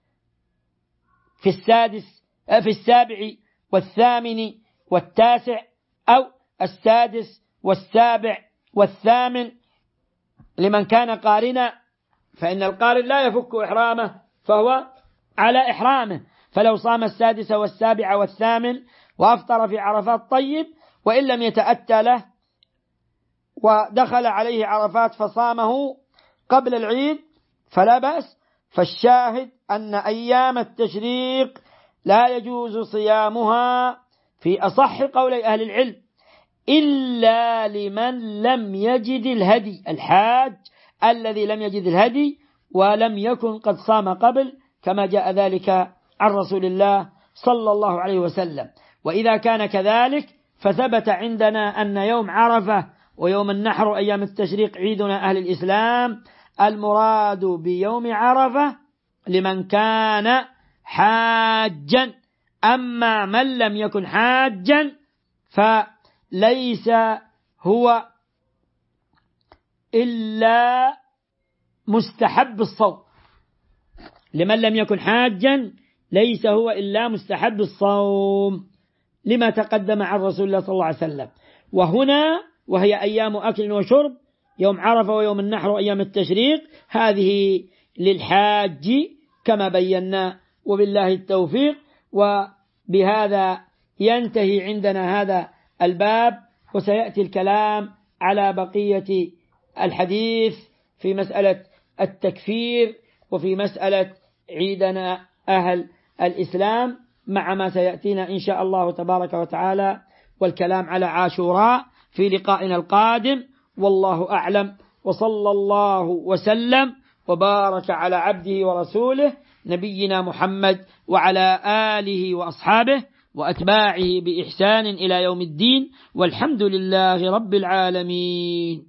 في السابع والثامن والتاسع، أو السادس والسابع والثامن لمن كان قارنا، فإن القارن لا يفك إحرامه فهو على إحرامه، فلو صام السادس والسابع والثامن وأفطر في عرفات طيب، وإن لم يتأتى له ودخل عليه عرفات فصامه قبل العيد فلا بأس. فالشاهد أن أيام التشريق لا يجوز صيامها في أصح قولي أهل العلم إلا لمن لم يجد الهدي، الحاج الذي لم يجد الهدي ولم يكن قد صام قبل، كما جاء ذلك عن رسول الله صلى الله عليه وسلم. وإذا كان كذلك فثبت عندنا أن يوم عرفة ويوم النحر أيام التشريق عيدنا أهل الإسلام، المراد بيوم عرفة لمن كان حاجا، أما من لم يكن حاجا فليس هو إلا مستحب الصوم. لمن لم يكن حاجا ليس هو إلا مستحب الصوم لما تقدم عن رسول الله صلى الله عليه وسلم. وهنا وهي أيام أكل وشرب يوم عرفة ويوم النحر وأيام التشريق، هذه للحاج كما بينا، وبالله التوفيق. وبهذا ينتهي عندنا هذا الباب، وسيأتي الكلام على بقية الحديث في مسألة التكفير وفي مسألة عيدنا أهل الإسلام مع ما سيأتينا إن شاء الله تبارك وتعالى، والكلام على عاشوراء في لقائنا القادم. والله أعلم، وصلى الله وسلم وبارك على عبده ورسوله نبينا محمد وعلى آله وأصحابه وأتباعه بإحسان إلى يوم الدين، والحمد لله رب العالمين.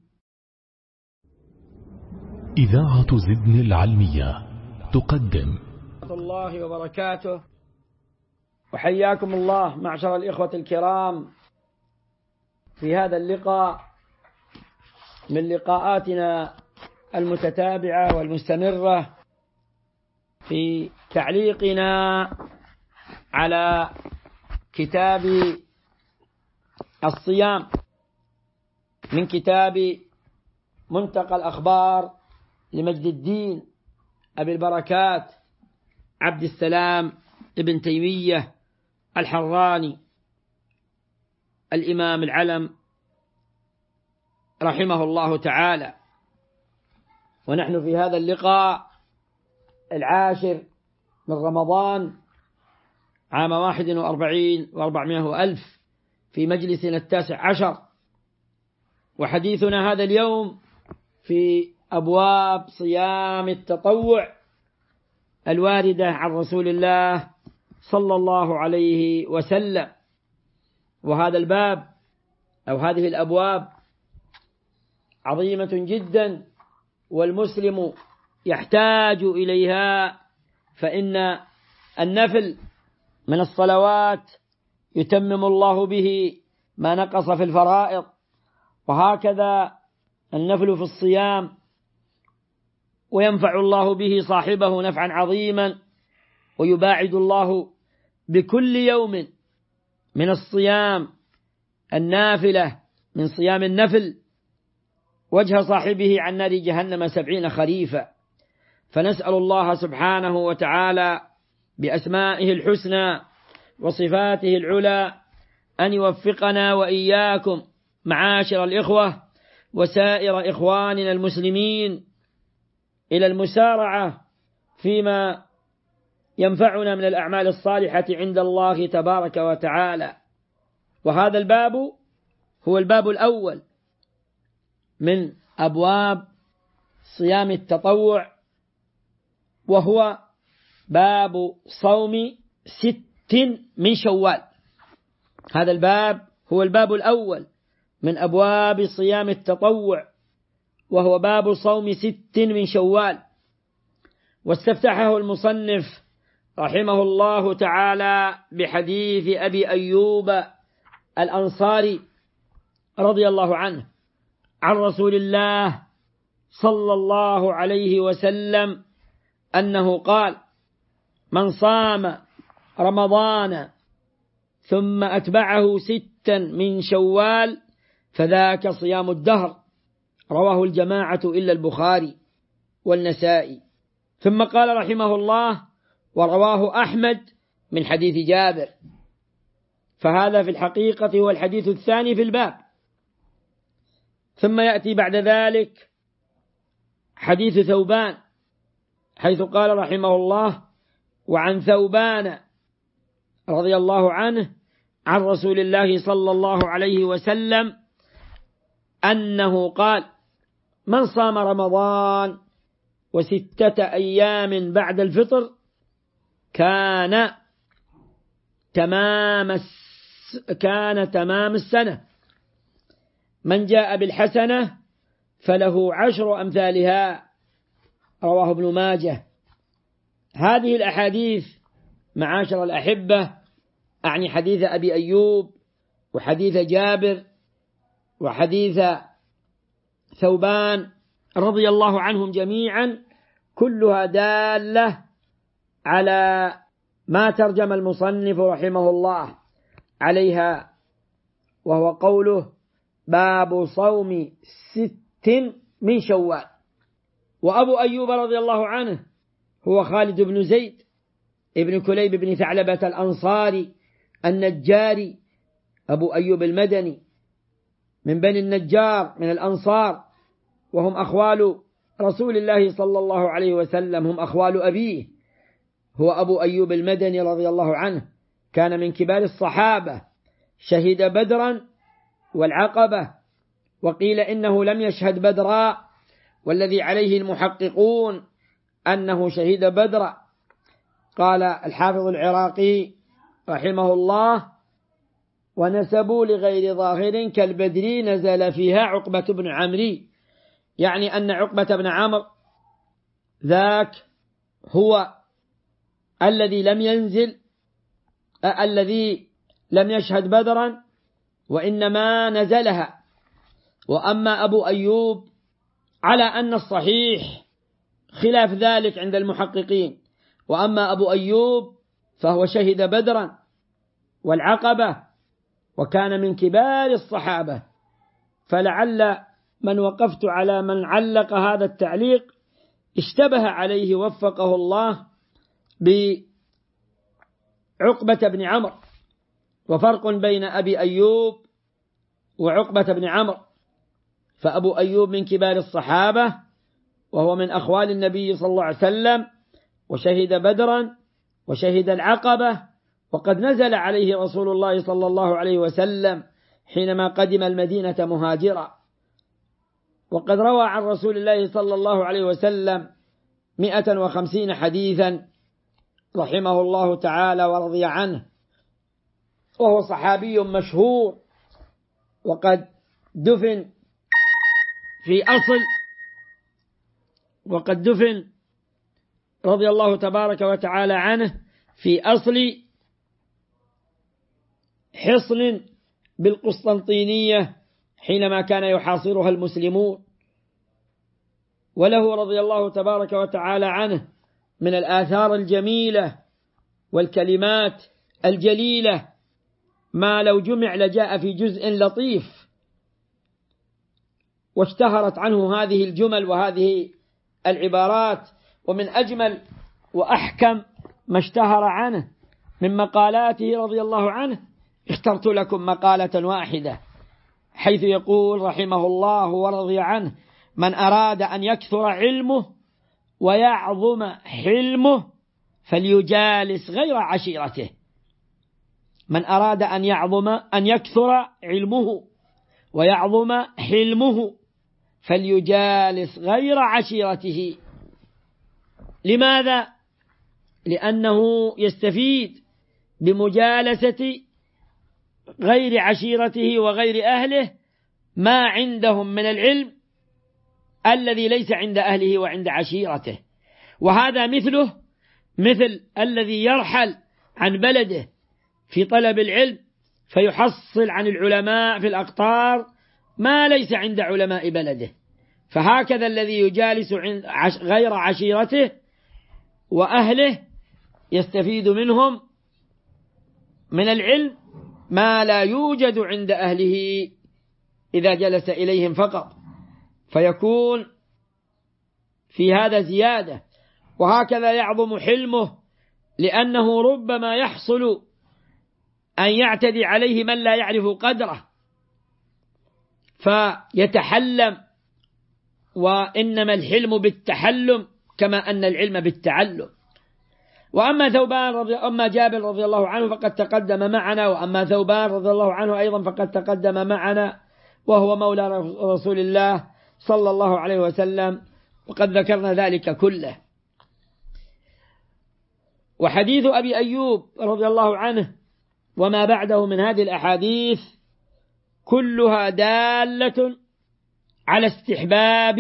إذاعة زدن العلمية تقدم. ورحمة الله وبركاته، وحياكم الله معشر الإخوة الكرام في هذا اللقاء من لقاءاتنا المتتابعة والمستمرة في تعليقنا على كتاب الصيام من كتاب منتقى الأخبار لمجد الدين أبي البركات عبد السلام ابن تيمية الحراني الإمام العلم رحمه الله تعالى. ونحن في هذا اللقاء العاشر من رمضان عام 41 و400 في مجلسنا 19، وحديثنا هذا اليوم في أبواب صيام التطوع الواردة عن رسول الله صلى الله عليه وسلم. وهذا الباب أو هذه الأبواب عظيمة جدا، والمسلم يحتاج إليها، فإن النفل من الصلوات يتمم الله به ما نقص في الفرائض، وهكذا النفل في الصيام، وينفع الله به صاحبه نفعا عظيما، ويباعد الله بكل يوم من الصيام النافلة من صيام النفل وجه صاحبه عن نار جهنم 70 خريفا. فنسأل الله سبحانه وتعالى بأسمائه الحسنى وصفاته العلى أن يوفقنا وإياكم معاشر الإخوة وسائر إخواننا المسلمين إلى المسارعة فيما ينفعنا من الأعمال الصالحة عند الله تبارك وتعالى. وهذا الباب هو الباب الأول من أبواب صيام التطوع، وهو باب صوم 6 من شوال. هذا الباب هو الباب الأول من أبواب صيام التطوع، وهو باب صوم 6 من شوال. واستفتحه المصنف رحمه الله تعالى بحديث أبي أيوب الأنصاري رضي الله عنه عن رسول الله صلى الله عليه وسلم أنه قال: من صام رمضان ثم أتبعه 6 من شوال فذاك صيام الدهر. رواه الجماعة إلا البخاري والنسائي. ثم قال رحمه الله: ورواه أحمد من حديث جابر. فهذا في الحقيقة هو الحديث الثاني في الباب. ثم يأتي بعد ذلك حديث ثوبان، حيث قال رحمه الله: وعن ثوبان رضي الله عنه عن رسول الله صلى الله عليه وسلم أنه قال: من صام رمضان و6 أيام بعد الفطر كان تمام السنة. من جاء بالحسنة فله 10 أمثالها. رواه ابن ماجه. هذه الأحاديث معاشر الأحبة أعني حديث أبي أيوب وحديث جابر وحديث ثوبان رضي الله عنهم جميعا، كلها دالة على ما ترجم المصنف رحمه الله عليها، وهو قوله: باب صوم 6 من شوال. وأبو أيوب رضي الله عنه هو خالد بن زيد ابن كليب بن ثعلبة الأنصاري النجاري، أبو أيوب المدني من بني النجار من الأنصار، وهم أخوال رسول الله صلى الله عليه وسلم، هم أخوال أبيه. هو أبو أيوب المدني رضي الله عنه، كان من كبار الصحابة، شهد بدرا والعقبة، وقيل إنه لم يشهد بدرا، والذي عليه المحققون أنه شهد بدرا. قال الحافظ العراقي رحمه الله: ونسبوا لغير ظاهر كالبدري نزل فيها عقبة بن عمري، يعني أن عقبة بن عمرو ذاك هو الذي لم يشهد بدرا وإنما نزلها. وأما أبو أيوب على أن الصحيح خلاف ذلك عند المحققين. وأما أبو أيوب فهو شهد بدرا والعقبة، وكان من كبار الصحابة. فلعل من وقفت على من علق هذا التعليق اشتبه عليه وفقه الله بعقبة بن عمرو. وفرق بين أبي أيوب وعقبة بن عمرو، فأبو أيوب من كبار الصحابة، وهو من أخوال النبي صلى الله عليه وسلم، وشهد بدرا وشهد العقبة، وقد نزل عليه رسول الله صلى الله عليه وسلم حينما قدم المدينة مهاجرا. وقد روى عن رسول الله صلى الله عليه وسلم 150 حديثا رحمه الله تعالى ورضي عنه، وهو صحابي مشهور، وقد دفن رضي الله تبارك وتعالى عنه في أصل حصن بالقسطنطينية حينما كان يحاصرها المسلمون، وله رضي الله تبارك وتعالى عنه من الآثار الجميلة والكلمات الجليلة ما لو جمع لجاء في جزء لطيف، واشتهرت عنه هذه الجمل وهذه العبارات. ومن أجمل وأحكم ما اشتهر عنه من مقالاته رضي الله عنه اخترت لكم مقالة واحدة، حيث يقول رحمه الله ورضي عنه: من أراد أن يكثر علمه ويعظم حلمه فليجالس غير عشيرته. من أراد أن يكثر علمه ويعظم حلمه فليجالس غير عشيرته. لماذا؟ لأنه يستفيد بمجالسة غير عشيرته وغير أهله ما عندهم من العلم الذي ليس عند أهله وعند عشيرته. وهذا مثل الذي يرحل عن بلده في طلب العلم فيحصل عن العلماء في الأقطار ما ليس عند علماء بلده. فهكذا الذي يجالس غير عشيرته وأهله يستفيد منهم من العلم ما لا يوجد عند أهله إذا جلس إليهم فقط، فيكون في هذا زيادة. وهكذا يعظم حلمه، لأنه ربما يحصل أن يعتدي عليه من لا يعرف قدره فيتحلم، وإنما الحلم بالتحلم كما أن العلم بالتعلم. وأما جابر رضي الله عنه فقد تقدم معنا، وأما ثوبان رضي الله عنه أيضا فقد تقدم معنا، وهو مولى رسول الله صلى الله عليه وسلم، وقد ذكرنا ذلك كله. وحديث أبي أيوب رضي الله عنه وما بعده من هذه الأحاديث كلها دالة على استحباب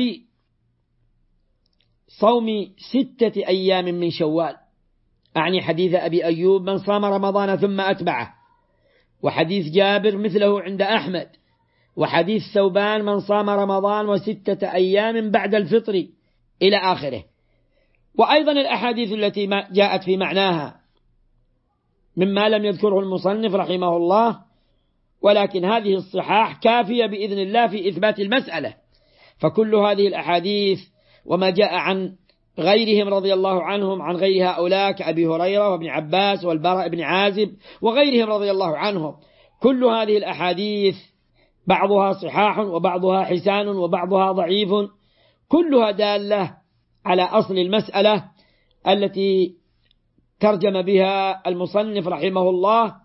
صوم 6 أيام من شوال، أعني حديث أبي أيوب من صام رمضان ثم أتبعه، وحديث جابر مثله عند أحمد، وحديث ثوبان من صام رمضان و6 أيام بعد الفطر إلى آخره. وأيضا الأحاديث التي جاءت في معناها مما لم يذكره المصنف رحمه الله، ولكن هذه الصحاح كافية بإذن الله في إثبات المسألة. فكل هذه الأحاديث وما جاء عن غيرهم رضي الله عنهم عن غير هؤلاء كأبي هريرة وابن عباس والبراء بن عازب وغيرهم رضي الله عنهم، كل هذه الأحاديث بعضها صحاح وبعضها حسان وبعضها ضعيف، كلها دالة على أصل المسألة التي ترجم بها المصنف رحمه الله،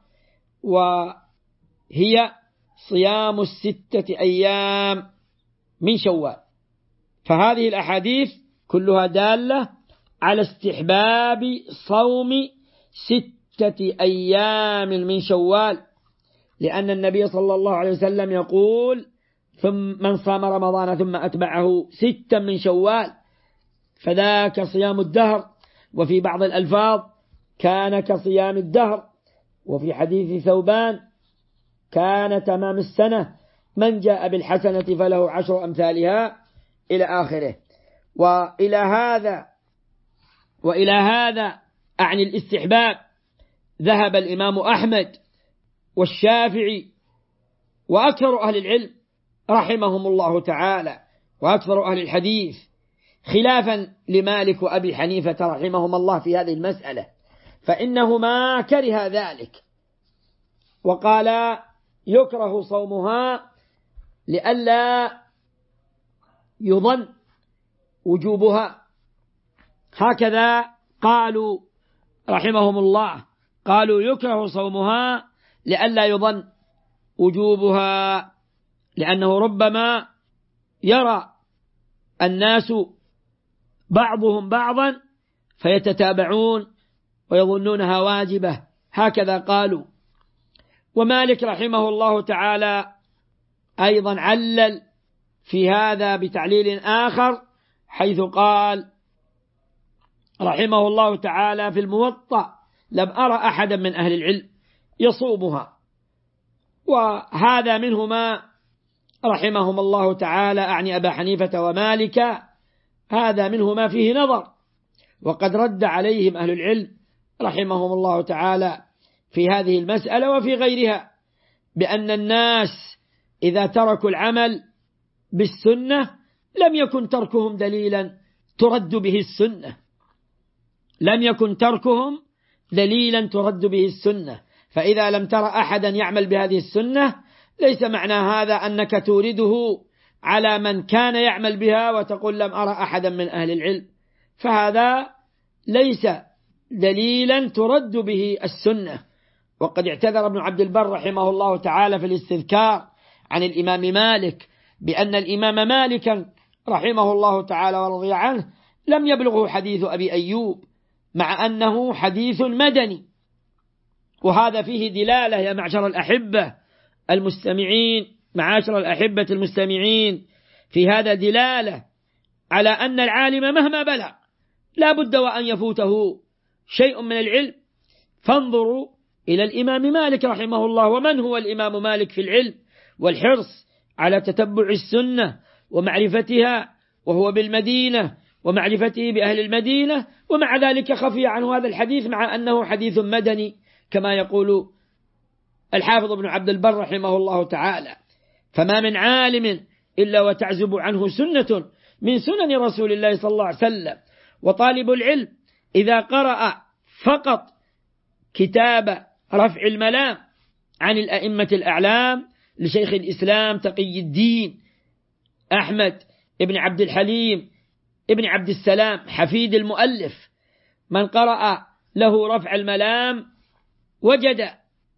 وهي صيام 6 أيام من شوال. فهذه الأحاديث كلها دالة على استحباب صوم 6 أيام من شوال، لأن النبي صلى الله عليه وسلم يقول من صام رمضان ثم أتبعه 6 من شوال فذاك صيام الدهر. وفي بعض الألفاظ كان كصيام الدهر. وفي حديث ثوبان كان تمام السنة، من جاء بالحسنة فله 10 أمثالها إلى آخره. وإلى هذا أعني الاستحباب ذهب الإمام أحمد والشافعي وأكثر أهل العلم رحمهم الله تعالى وأكثر أهل الحديث، خلافا لمالك وأبي حنيفة رحمهم الله في هذه المسألة، فإنهما كره ذلك وقال يكره صومها لئلا يظن وجوبها. هكذا قالوا رحمهم الله، قالوا يكره صومها لئلا يظن وجوبها، لأنه ربما يرى الناس بعضهم بعضا فيتتابعون ويظنونها واجبة، هكذا قالوا. ومالك رحمه الله تعالى أيضا علل في هذا بتعليل آخر، حيث قال رحمه الله تعالى في الموطأ لم أرى أحدا من أهل العلم يصومها. وهذا منهما رحمهم الله تعالى، أعني أبا حنيفة ومالك، هذا منه ما فيه نظر، وقد رد عليهم أهل العلم رحمهم الله تعالى في هذه المسألة وفي غيرها، بأن الناس إذا تركوا العمل بالسنة لم يكن تركهم دليلا ترد به السنة، لم يكن تركهم دليلا ترد به السنة. فإذا لم ترى أحدا يعمل بهذه السنة ليس معنى هذا أنك تورده على من كان يعمل بها وتقول لم أرى أحدا من أهل العلم، فهذا ليس دليلا ترد به السنة. وقد اعتذر ابن عبد البر رحمه الله تعالى في الاستذكار عن الإمام مالك بأن الإمام مالكا رحمه الله تعالى ورضي عنه لم يبلغه حديث أبي أيوب، مع أنه حديث مدني. وهذا فيه دلالة يا معشر الأحبة المستمعين، معاشر الأحبة المستمعين، في هذا دلالة على أن العالم مهما بلغ لا بد وأن يفوته شيء من العلم. فانظروا إلى الإمام مالك رحمه الله، ومن هو الإمام مالك في العلم والحرص على تتبع السنة ومعرفتها، وهو بالمدينة ومعرفته بأهل المدينة، ومع ذلك خفي عنه هذا الحديث مع أنه حديث مدني كما يقول الحافظ ابن عبد البر رحمه الله تعالى. فما من عالم إلا وتعزب عنه سنة من سنن رسول الله صلى الله عليه وسلم. وطالب العلم إذا قرأ فقط كتاب رفع الملام عن الأئمة الأعلام لشيخ الإسلام تقي الدين أحمد ابن عبد الحليم ابن عبد السلام حفيد المؤلف، من قرأ له رفع الملام وجد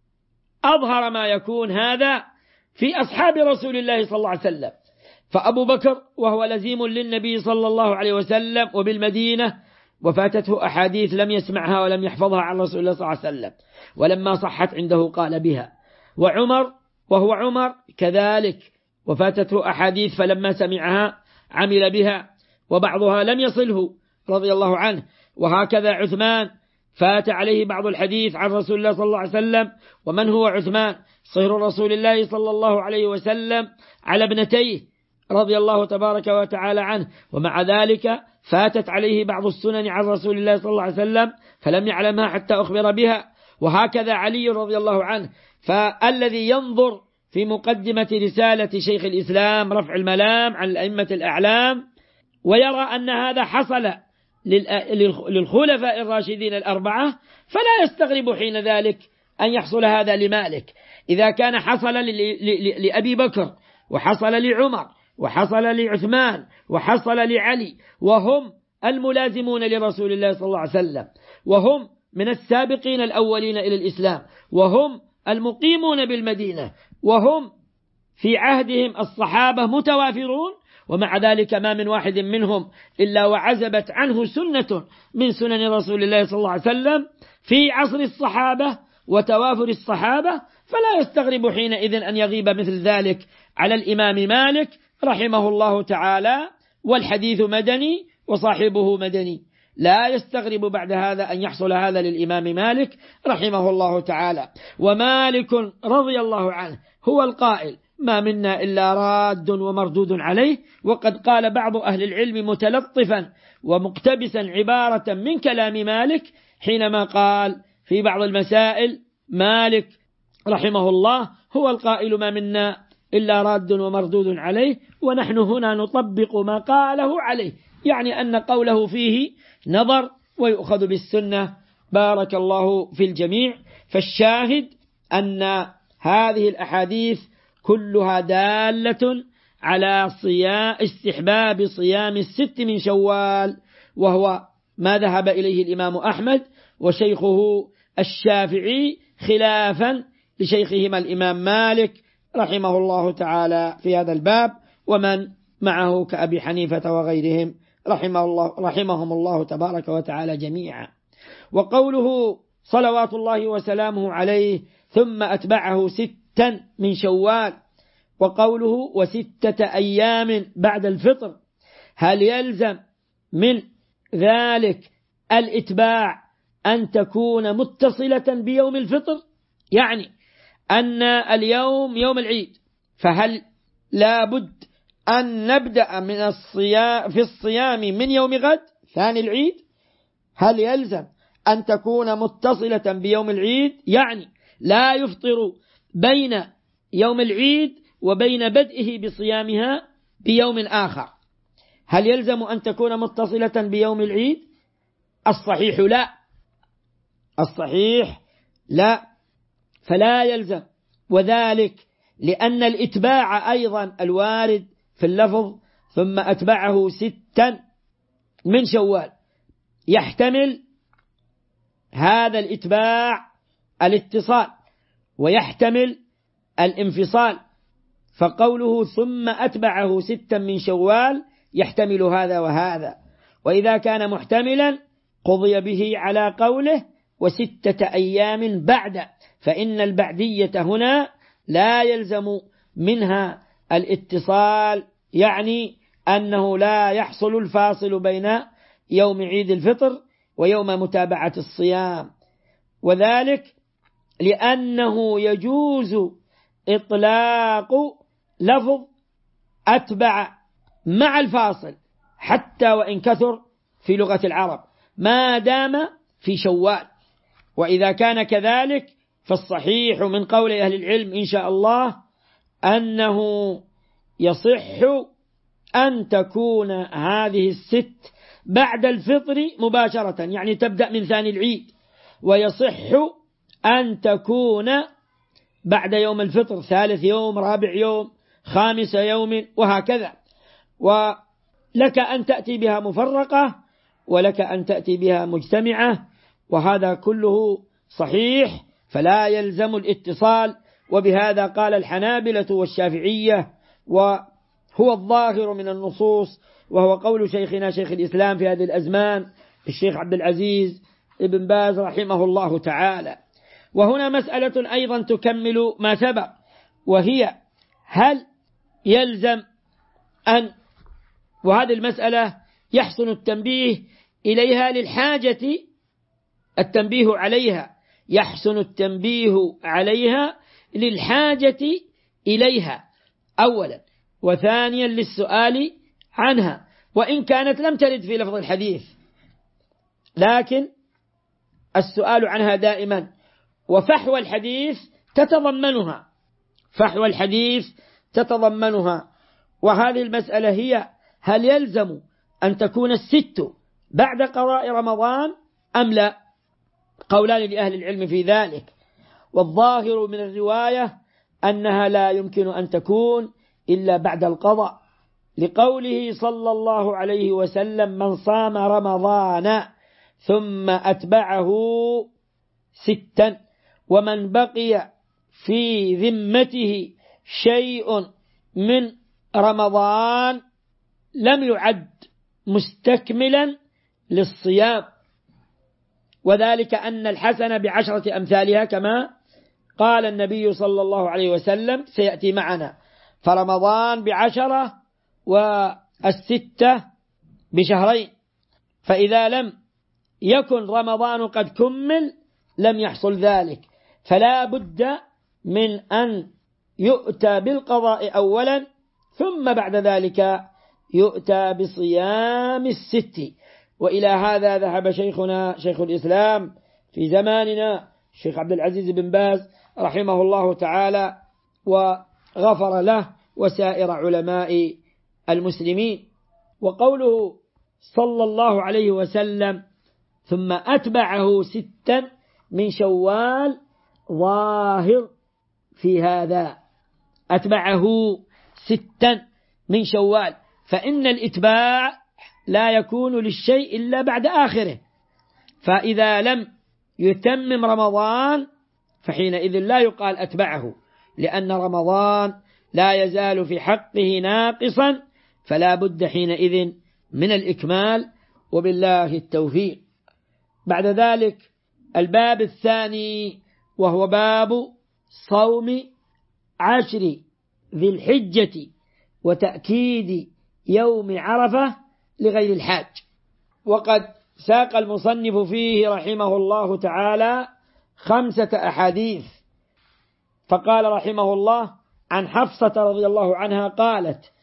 أظهر ما يكون هذا في أصحاب رسول الله صلى الله عليه وسلم. فأبو بكر وهو لزيم للنبي صلى الله عليه وسلم وبالمدينة، وفاتته أحاديث لم يسمعها ولم يحفظها عن رسول الله صلى الله عليه وسلم، ولما صحت عنده قال بها. وعمر وهو عمر كذلك، وفاتته أحاديث فلما سمعها عمل بها، وبعضها لم يصله رضي الله عنه. وهكذا عثمان فات عليه بعض الحديث عن رسول الله صلى الله عليه وسلم. ومن هو عثمان؟ صهر رسول الله صلى الله عليه وسلم على ابنتيه رضي الله تبارك وتعالى عنه، ومع ذلك فاتت عليه بعض السنن عن رسول الله صلى الله عليه وسلم فلم يعلمها حتى أخبر بها. وهكذا علي رضي الله عنه. فالذي ينظر في مقدمة رسالة شيخ الإسلام رفع الملام عن الأئمة الأعلام ويرى أن هذا حصل للخلفاء الراشدين الأربعة، فلا يستغرب حين ذلك أن يحصل هذا لمالك. إذا كان حصل لأبي بكر وحصل لعمر وحصل لعثمان وحصل لعلي، وهم الملازمون لرسول الله صلى الله عليه وسلم، وهم من السابقين الأولين إلى الإسلام، وهم المقيمون بالمدينة، وهم في عهدهم الصحابة متوافرون، ومع ذلك ما من واحد منهم إلا وعزبت عنه سنة من سنن رسول الله صلى الله عليه وسلم في عصر الصحابة وتوافر الصحابة، فلا يستغرب حينئذ أن يغيب مثل ذلك على الإمام مالك رحمه الله تعالى، والحديث مدني وصاحبه مدني. لا يستغرب بعد هذا أن يحصل هذا للإمام مالك رحمه الله تعالى. ومالك رضي الله عنه هو القائل: ما منا إلا راد ومردود عليه. وقد قال بعض أهل العلم متلطفا ومقتبسا عبارة من كلام مالك حينما قال في بعض المسائل: مالك رحمه الله هو القائل ما منا إلا راد ومردود عليه، ونحن هنا نطبق ما قاله عليه، يعني أن قوله فيه نظر ويؤخذ بالسنة. بارك الله في الجميع. فالشاهد أن هذه الأحاديث كلها دالة على استحباب صيام 6 من شوال، وهو ما ذهب إليه الإمام أحمد وشيخه الشافعي خلافا لشيخهما الإمام مالك رحمه الله تعالى في هذا الباب، ومن معه كأبي حنيفة وغيرهم رحمهم الله تبارك وتعالى جميعا. وقوله صلوات الله وسلامه عليه ثم أتبعه 6 من شوال، وقوله و6 أيام بعد الفطر، هل يلزم من ذلك الإتباع أن تكون متصلة بيوم الفطر؟ يعني أن اليوم يوم العيد، فهل لا بد أن نبدأ في الصيام من يوم غد ثاني العيد؟ هل يلزم أن تكون متصلة بيوم العيد؟ يعني لا يفطر بين يوم العيد وبين بدئه بصيامها بيوم آخر. هل يلزم أن تكون متصلة بيوم العيد؟ الصحيح لا، الصحيح لا، فلا يلزم. وذلك لأن الإتباع أيضا الوارد في اللفظ ثم أتبعه 6 من شوال يحتمل هذا الإتباع الاتصال ويحتمل الانفصال، فقوله ثم أتبعه 6 من شوال يحتمل هذا وهذا، وإذا كان محتملا قضي به على قوله 6 أيام بعد، فإن البعدية هنا لا يلزم منها الاتصال، يعني أنه لا يحصل الفاصل بين يوم عيد الفطر ويوم متابعة الصيام، وذلك لأنه يجوز إطلاق لفظ أتبع مع الفاصل حتى وإن كثر في لغة العرب ما دام في شوال. وإذا كان كذلك فالصحيح من قول أهل العلم إن شاء الله أنه يصح أن تكون هذه 6 بعد الفطر مباشرة، يعني تبدأ من ثاني العيد، ويصح أن تكون بعد يوم الفطر 3 يوم 4 يوم 5 يوم وهكذا، ولك أن تأتي بها مفرقة ولك أن تأتي بها مجتمعة، وهذا كله صحيح فلا يلزم الاتصال. وبهذا قال الحنابلة والشافعية، وهو الظاهر من النصوص، وهو قول شيخنا شيخ الإسلام في هذه الأزمان الشيخ عبد العزيز ابن باز رحمه الله تعالى. وهنا مسألة أيضا تكمل ما سبق، وهي هل يلزم أن، وهذه المسألة يحسن التنبيه إليها للحاجة، التنبيه عليها يحسن التنبيه عليها للحاجة إليها أولا، وثانيا للسؤال عنها، وإن كانت لم ترد في لفظ الحديث لكن السؤال عنها دائما، وفحوى الحديث تتضمنها، فحوى الحديث تتضمنها. وهذه المسألة هي هل يلزم أن تكون 6 بعد قضاء رمضان أم لا؟ قولان لأهل العلم في ذلك، والظاهر من الرواية أنها لا يمكن أن تكون إلا بعد القضاء، لقوله صلى الله عليه وسلم من صام رمضان ثم أتبعه 6 ومن بقي في ذمته شيء من رمضان لم يعد مستكملا للصيام، وذلك أن الحسنة ب10 أمثالها كما قال النبي صلى الله عليه وسلم سيأتي معنا، فرمضان ب10 والستة بشهرين، فإذا لم يكن رمضان قد كمل لم يحصل ذلك، فلا بد من أن يؤتى بالقضاء أولا ثم بعد ذلك يؤتى بصيام 6. وإلى هذا ذهب شيخنا شيخ الإسلام في زماننا الشيخ عبد العزيز بن باز رحمه الله تعالى وغفر له وسائر علماء المسلمين. وقوله صلى الله عليه وسلم ثم أتبعه 6 من شوال ظاهر في هذا، أتبعه 6 من شوال، فإن الإتباع لا يكون للشيء إلا بعد آخره، فإذا لم يتمم رمضان فحينئذ لا يقال أتبعه، لأن رمضان لا يزال في حقه ناقصا، فلا بد حينئذ من الإكمال، وبالله التوفيق. بعد ذلك الباب الثاني وهو باب صوم 10 ذي الحجة وتأكيد يوم عرفة لغير الحاج. وقد ساق المصنف فيه رحمه الله تعالى 5 أحاديث، فقال رحمه الله عن حفصة رضي الله عنها قالت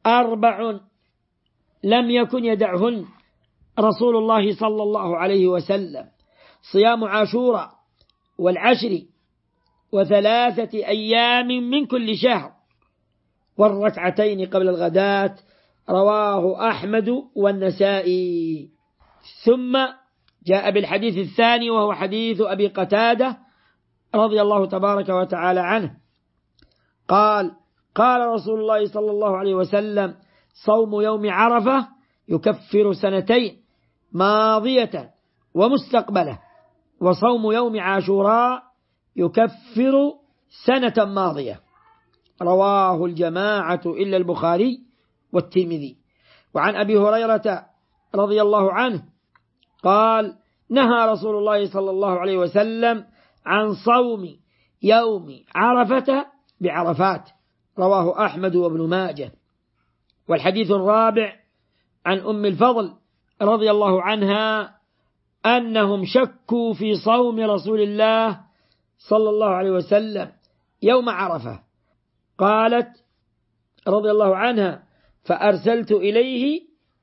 4 لم يكن يدعهن رسول الله صلى الله عليه وسلم: صيام عاشوراء والعشر 3 أيام من كل شهر والركعتين قبل الغداة. رواه أحمد والنسائي. ثم جاء بالحديث الثاني وهو حديث أبي قتادة رضي الله تبارك وتعالى عنه قال: قال رسول الله صلى الله عليه وسلم: صوم يوم عرفة يكفر 2 سنين ماضية ومستقبلة، وصوم يوم عاشوراء يكفر 1 سنة ماضية. رواه الجماعة إلا البخاري والترمذي. وعن أبي هريرة رضي الله عنه قال: نهى رسول الله صلى الله عليه وسلم عن صوم يوم عرفة بعرفات. رواه أحمد وابن ماجه. والحديث الرابع عن أم الفضل رضي الله عنها أنهم شكوا في صوم رسول الله صلى الله عليه وسلم يوم عرفة. قالت رضي الله عنها: فأرسلت إليه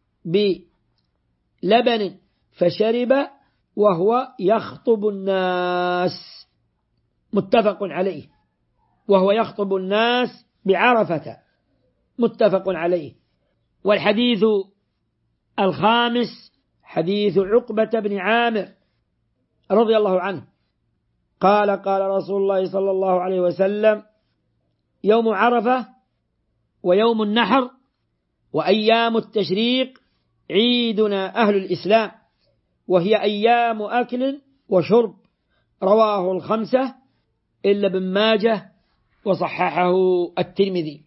بلبن فشرب وهو يخطب الناس. متفق عليه. وهو يخطب الناس بعرفة. متفق عليه. والحديث الخامس حديث عقبة بن عامر رضي الله عنه قال: قال رسول الله صلى الله عليه وسلم: يوم عرفة ويوم النحر وأيام التشريق عيدنا أهل الإسلام، وهي أيام أكل وشرب. رواه 5 إلا ابن ماجه وصححه الترمذي.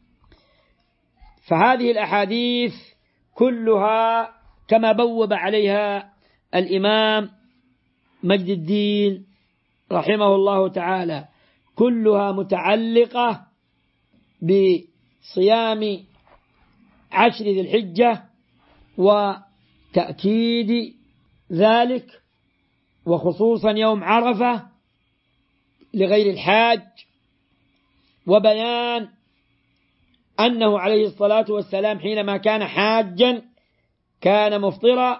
فهذه الأحاديث كلها كما بوب عليها الإمام مجد الدين رحمه الله تعالى كلها متعلقة بصيام 10 ذي الحجة وتأكيد ذلك، وخصوصا يوم عرفة لغير الحاج، وبيان أنه عليه الصلاة والسلام حينما كان حاجا كان مفطرا،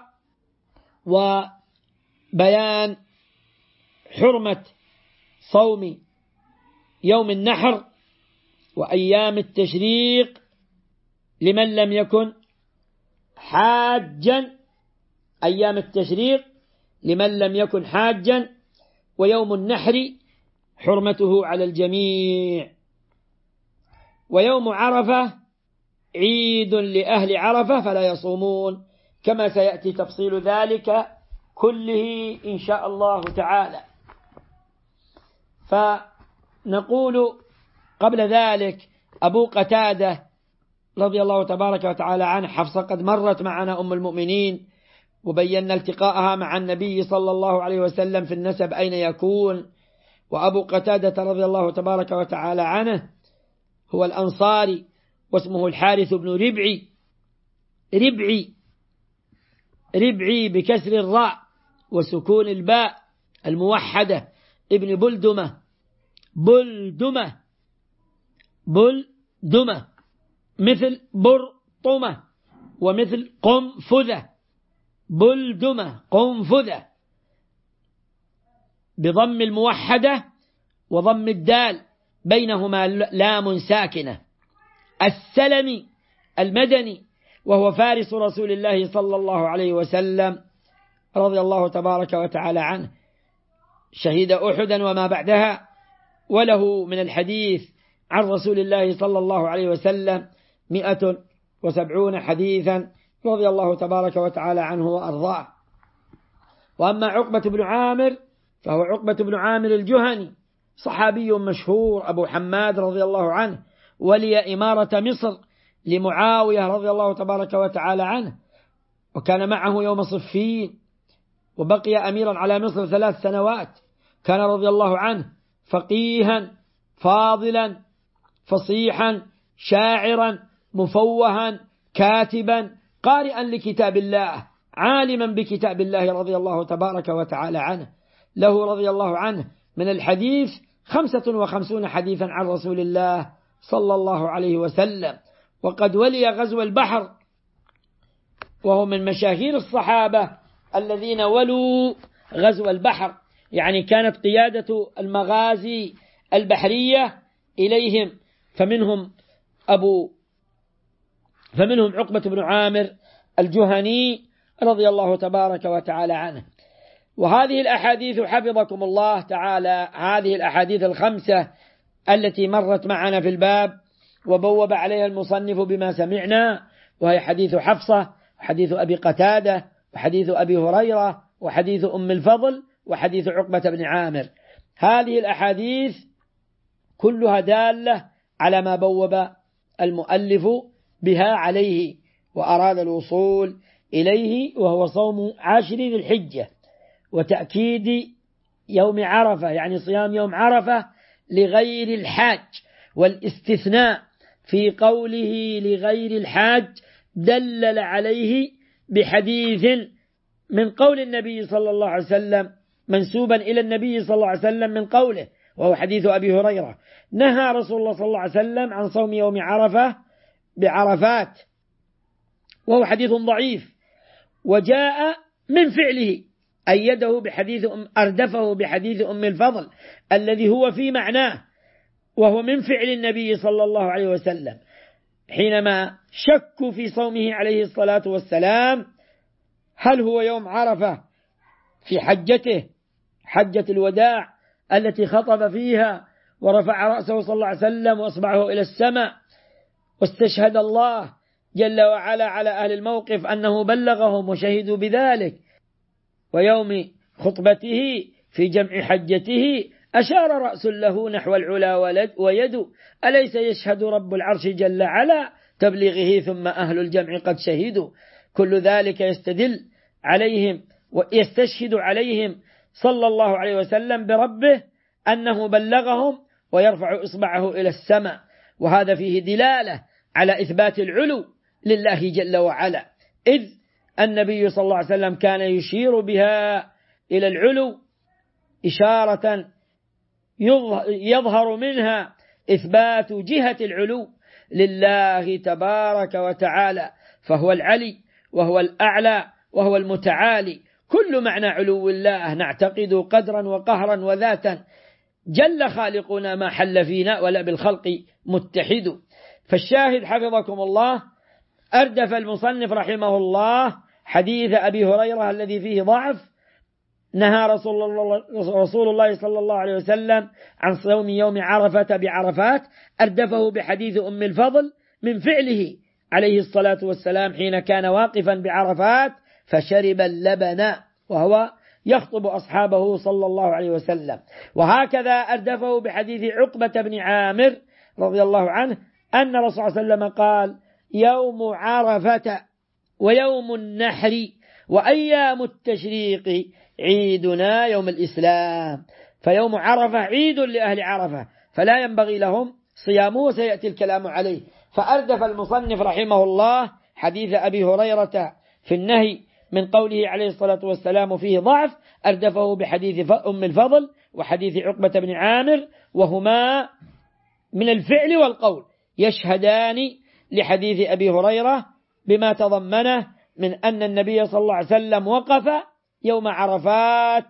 وبيان حرمة صوم يوم النحر وأيام التشريق لمن لم يكن حاجا، أيام التشريق لمن لم يكن حاجا، ويوم النحر حرمته على الجميع. ويوم عرفة عيد لأهل عرفة فلا يصومون، كما سيأتي تفصيل ذلك كله إن شاء الله تعالى. فنقول قبل ذلك أبو قتادة رضي الله تبارك وتعالى عنه، حفصة قد مرت معنا أم المؤمنين وبينا التقاءها مع النبي صلى الله عليه وسلم في النسب أين يكون. وأبو قتادة رضي الله تبارك وتعالى عنه هو الأنصاري واسمه الحارث بن ربعي بكسر الراء وسكون الباء الموحدة، ابن بلدمة مثل برطمة ومثل قنفذة. بلدمة قنفذة بضم الموحدة وضم الدال بينهما لام ساكنة. السلمي المدني، وهو فارس رسول الله صلى الله عليه وسلم رضي الله تبارك وتعالى عنه، شهد أحدا وما بعدها، وله من الحديث عن رسول الله صلى الله عليه وسلم 170 حديثا رضي الله تبارك وتعالى عنه وأرضاه. وأما عقبة بن عامر فهو عقبة بن عامر الجهني، صحابي مشهور أبو حماد رضي الله عنه، ولي إمارة مصر لمعاوية رضي الله تبارك وتعالى عنه، وكان معه يوم صفين، وبقي أميرا على مصر 3 سنوات. كان رضي الله عنه فقيها فاضلا فصيحا شاعرا مفوها كاتبا قارئا لكتاب الله عالما بكتاب الله رضي الله تبارك وتعالى عنه. له رضي الله عنه من الحديث 55 حديثا عن رسول الله صلى الله عليه وسلم، وقد ولي غزو البحر، وهو من مشاهير الصحابة الذين ولوا غزو البحر، يعني كانت قيادة المغازي البحرية إليهم، فمنهم عقبة بن عامر الجهني رضي الله تبارك وتعالى عنه. وهذه الأحاديث حفظكم الله تعالى، هذه الأحاديث الخمسة التي مرت معنا في الباب وبوب عليها المصنف بما سمعنا، وهي حديث حفصة، وحديث أبي قتادة، وحديث أبي هريرة، وحديث أم الفضل، وحديث عقبة بن عامر. هذه الأحاديث كلها دالة على ما بوب المؤلف بها عليه وأراد الوصول إليه، وهو صوم 10 ذي الحجة وتأكيد يوم عرفة، يعني صيام يوم عرفة لغير الحاج. والاستثناء في قوله لغير الحاج دلل عليه بحديث من قول النبي صلى الله عليه وسلم منسوبا إلى النبي صلى الله عليه وسلم من قوله، وهو حديث أبي هريرة: نهى رسول الله صلى الله عليه وسلم عن صوم يوم عرفة بعرفات، وهو حديث ضعيف، وجاء من فعله أيده بحديث أردفه بحديث أم الفضل الذي هو في معناه، وهو من فعل النبي صلى الله عليه وسلم حينما شكوا في صومه عليه الصلاة والسلام، هل هو يوم عرفة في حجته حجة الوداع التي خطب فيها ورفع رأسه صلى الله عليه وسلم وأصبعه إلى السماء واستشهد الله جل وعلا على أهل الموقف أنه بلغهم وشهدوا بذلك، ويوم خطبته في جمع حجته أشار رأس له نحو العلا ويد أليس يشهد رب العرش جل على تبليغه ثم أهل الجمع قد شهدوا. كل ذلك يستدل عليهم ويستشهد عليهم صلى الله عليه وسلم بربه أنه بلغهم ويرفع إصبعه إلى السماء، وهذا فيه دلالة على إثبات العلو لله جل وعلا، إذ النبي صلى الله عليه وسلم كان يشير بها إلى العلو إشارة يظهر منها إثبات جهة العلو لله تبارك وتعالى، فهو العلي وهو الأعلى وهو المتعالي. كل معنى علو الله نعتقد قدرا وقهرا وذاتا، جل خالقنا ما حل فينا ولا بالخلق متحد. فالشاهد حفظكم الله، أردف المصنف رحمه الله حديث أبي هريرة الذي فيه ضعف: نهى رسول الله صلى الله عليه وسلم عن صوم يوم عرفة بعرفات، أردفه بحديث أم الفضل من فعله عليه الصلاة والسلام حين كان واقفا بعرفات فشرب اللبن وهو يخطب أصحابه صلى الله عليه وسلم. وهكذا أردفه بحديث عقبة بن عامر رضي الله عنه أن رسول الله صلى الله عليه وسلم قال: يوم عرفة ويوم النحر وأيام التشريق عيدنا يوم الإسلام. فيوم عرفة عيد لأهل عرفة فلا ينبغي لهم صيامه، وسيأتي الكلام عليه. فأردف المصنف رحمه الله حديث أبي هريرة في النهي من قوله عليه الصلاة والسلام فيه ضعف، أردفه بحديث أم الفضل وحديث عقبة بن عامر، وهما من الفعل والقول يشهدان لحديث أبي هريرة بما تضمنه من أن النبي صلى الله عليه وسلم وقف يوم عرفة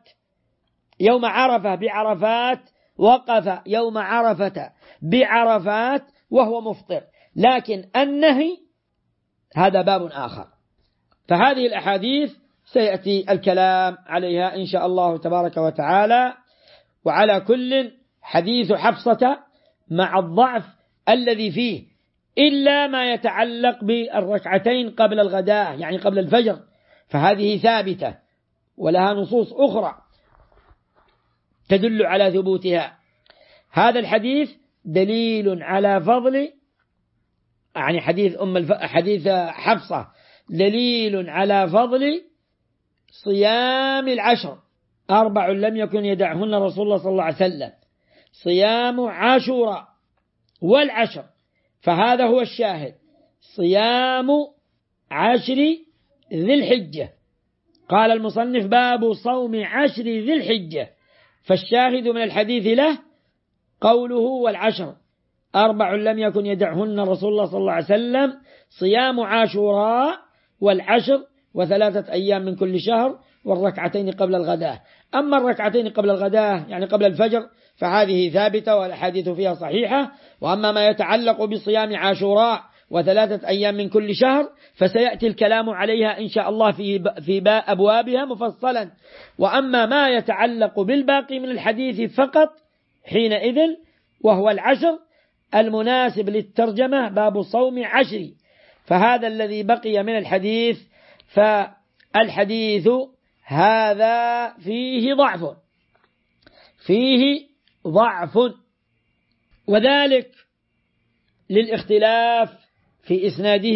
بعرفات، وقف يوم عرفة بعرفات وهو مفطر، لكن النهي هذا باب آخر. فهذه الأحاديث سيأتي الكلام عليها إن شاء الله تبارك وتعالى. وعلى كل حديث حفصة مع الضعف الذي فيه إلا ما يتعلق بالركعتين قبل الغداء يعني قبل الفجر، فهذه ثابتة ولها نصوص أخرى تدل على ثبوتها. هذا الحديث دليل على فضل، يعني حديث حفصة دليل على فضل صيام العشر، 4 لم يكن يدعهن رسول الله صلى الله عليه وسلم: صيام عاشوراء والعشر، فهذا هو الشاهد، صيام 10 ذي الحجة. قال المصنف: باب صوم 10 ذي الحجة، فالشاهد من الحديث له قوله والعشر، 4 لم يكن يدعهن رسول الله صلى الله عليه وسلم: صيام عاشوراء والعشر و3 أيام من كل شهر والركعتين قبل الغداة. أما الركعتين قبل الغداة يعني قبل الفجر فهذه ثابتة والأحاديث فيها صحيحة. وأما ما يتعلق بصيام عاشوراء و3 أيام من كل شهر فسيأتي الكلام عليها إن شاء الله في أبوابها مفصلا. وأما ما يتعلق بالباقي من الحديث فقط حينئذ وهو العشر المناسب للترجمة باب صوم عشر، فهذا الذي بقي من الحديث. فالحديث هذا فيه ضعف وذلك للاختلاف في إسناده.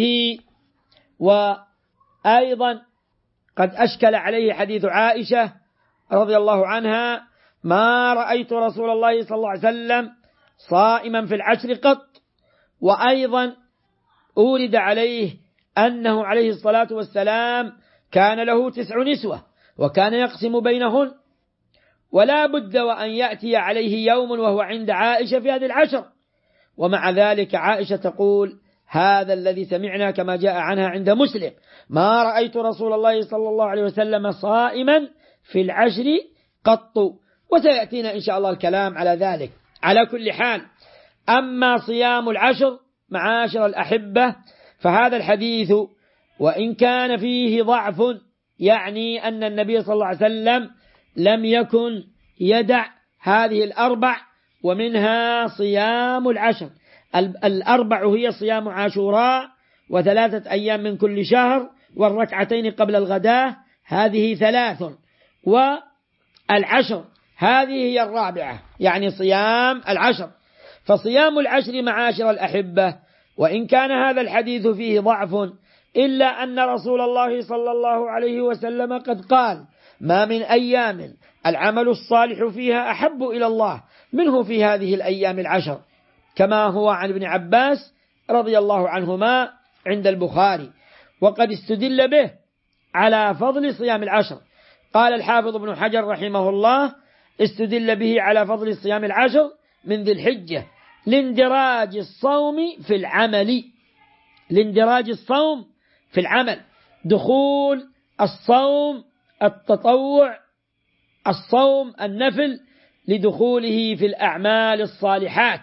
وأيضا قد أشكل عليه حديث عائشة رضي الله عنها: ما رأيت رسول الله صلى الله عليه وسلم صائما في العشر قط. وأيضا أورد عليه أنه عليه الصلاة والسلام كان له 9 نسوة وكان يقسم بينهن، ولا بد وأن يأتي عليه يوم وهو عند عائشة في هذه العشر. ومع ذلك عائشة تقول هذا الذي سمعنا كما جاء عنها عند مسلم: ما رأيت رسول الله صلى الله عليه وسلم صائما في العشر قط. وسيأتينا إن شاء الله الكلام على ذلك. على كل حال، أما صيام العشر معاشر الأحبة فهذا الحديث وإن كان فيه ضعف يعني أن النبي صلى الله عليه وسلم لم يكن يدع هذه 4 ومنها صيام العشر. 4 هي صيام عاشوراء و3 أيام من كل شهر والركعتين قبل الغداة، هذه 3. والعشر هذه هي 4 يعني صيام العشر. فصيام العشر معاشر الأحبة وإن كان هذا الحديث فيه ضعف إلا أن رسول الله صلى الله عليه وسلم قد قال: ما من أيام العمل الصالح فيها أحب إلى الله منه في هذه الأيام العشر، كما هو عن ابن عباس رضي الله عنهما عند البخاري. وقد استدل به على فضل صيام العشر. قال الحافظ ابن حجر رحمه الله: استدل به على فضل صيام العشر من ذي الحجة لاندراج الصوم في العمل، دخول الصوم التطوع، الصوم النفل لدخوله في الأعمال الصالحات.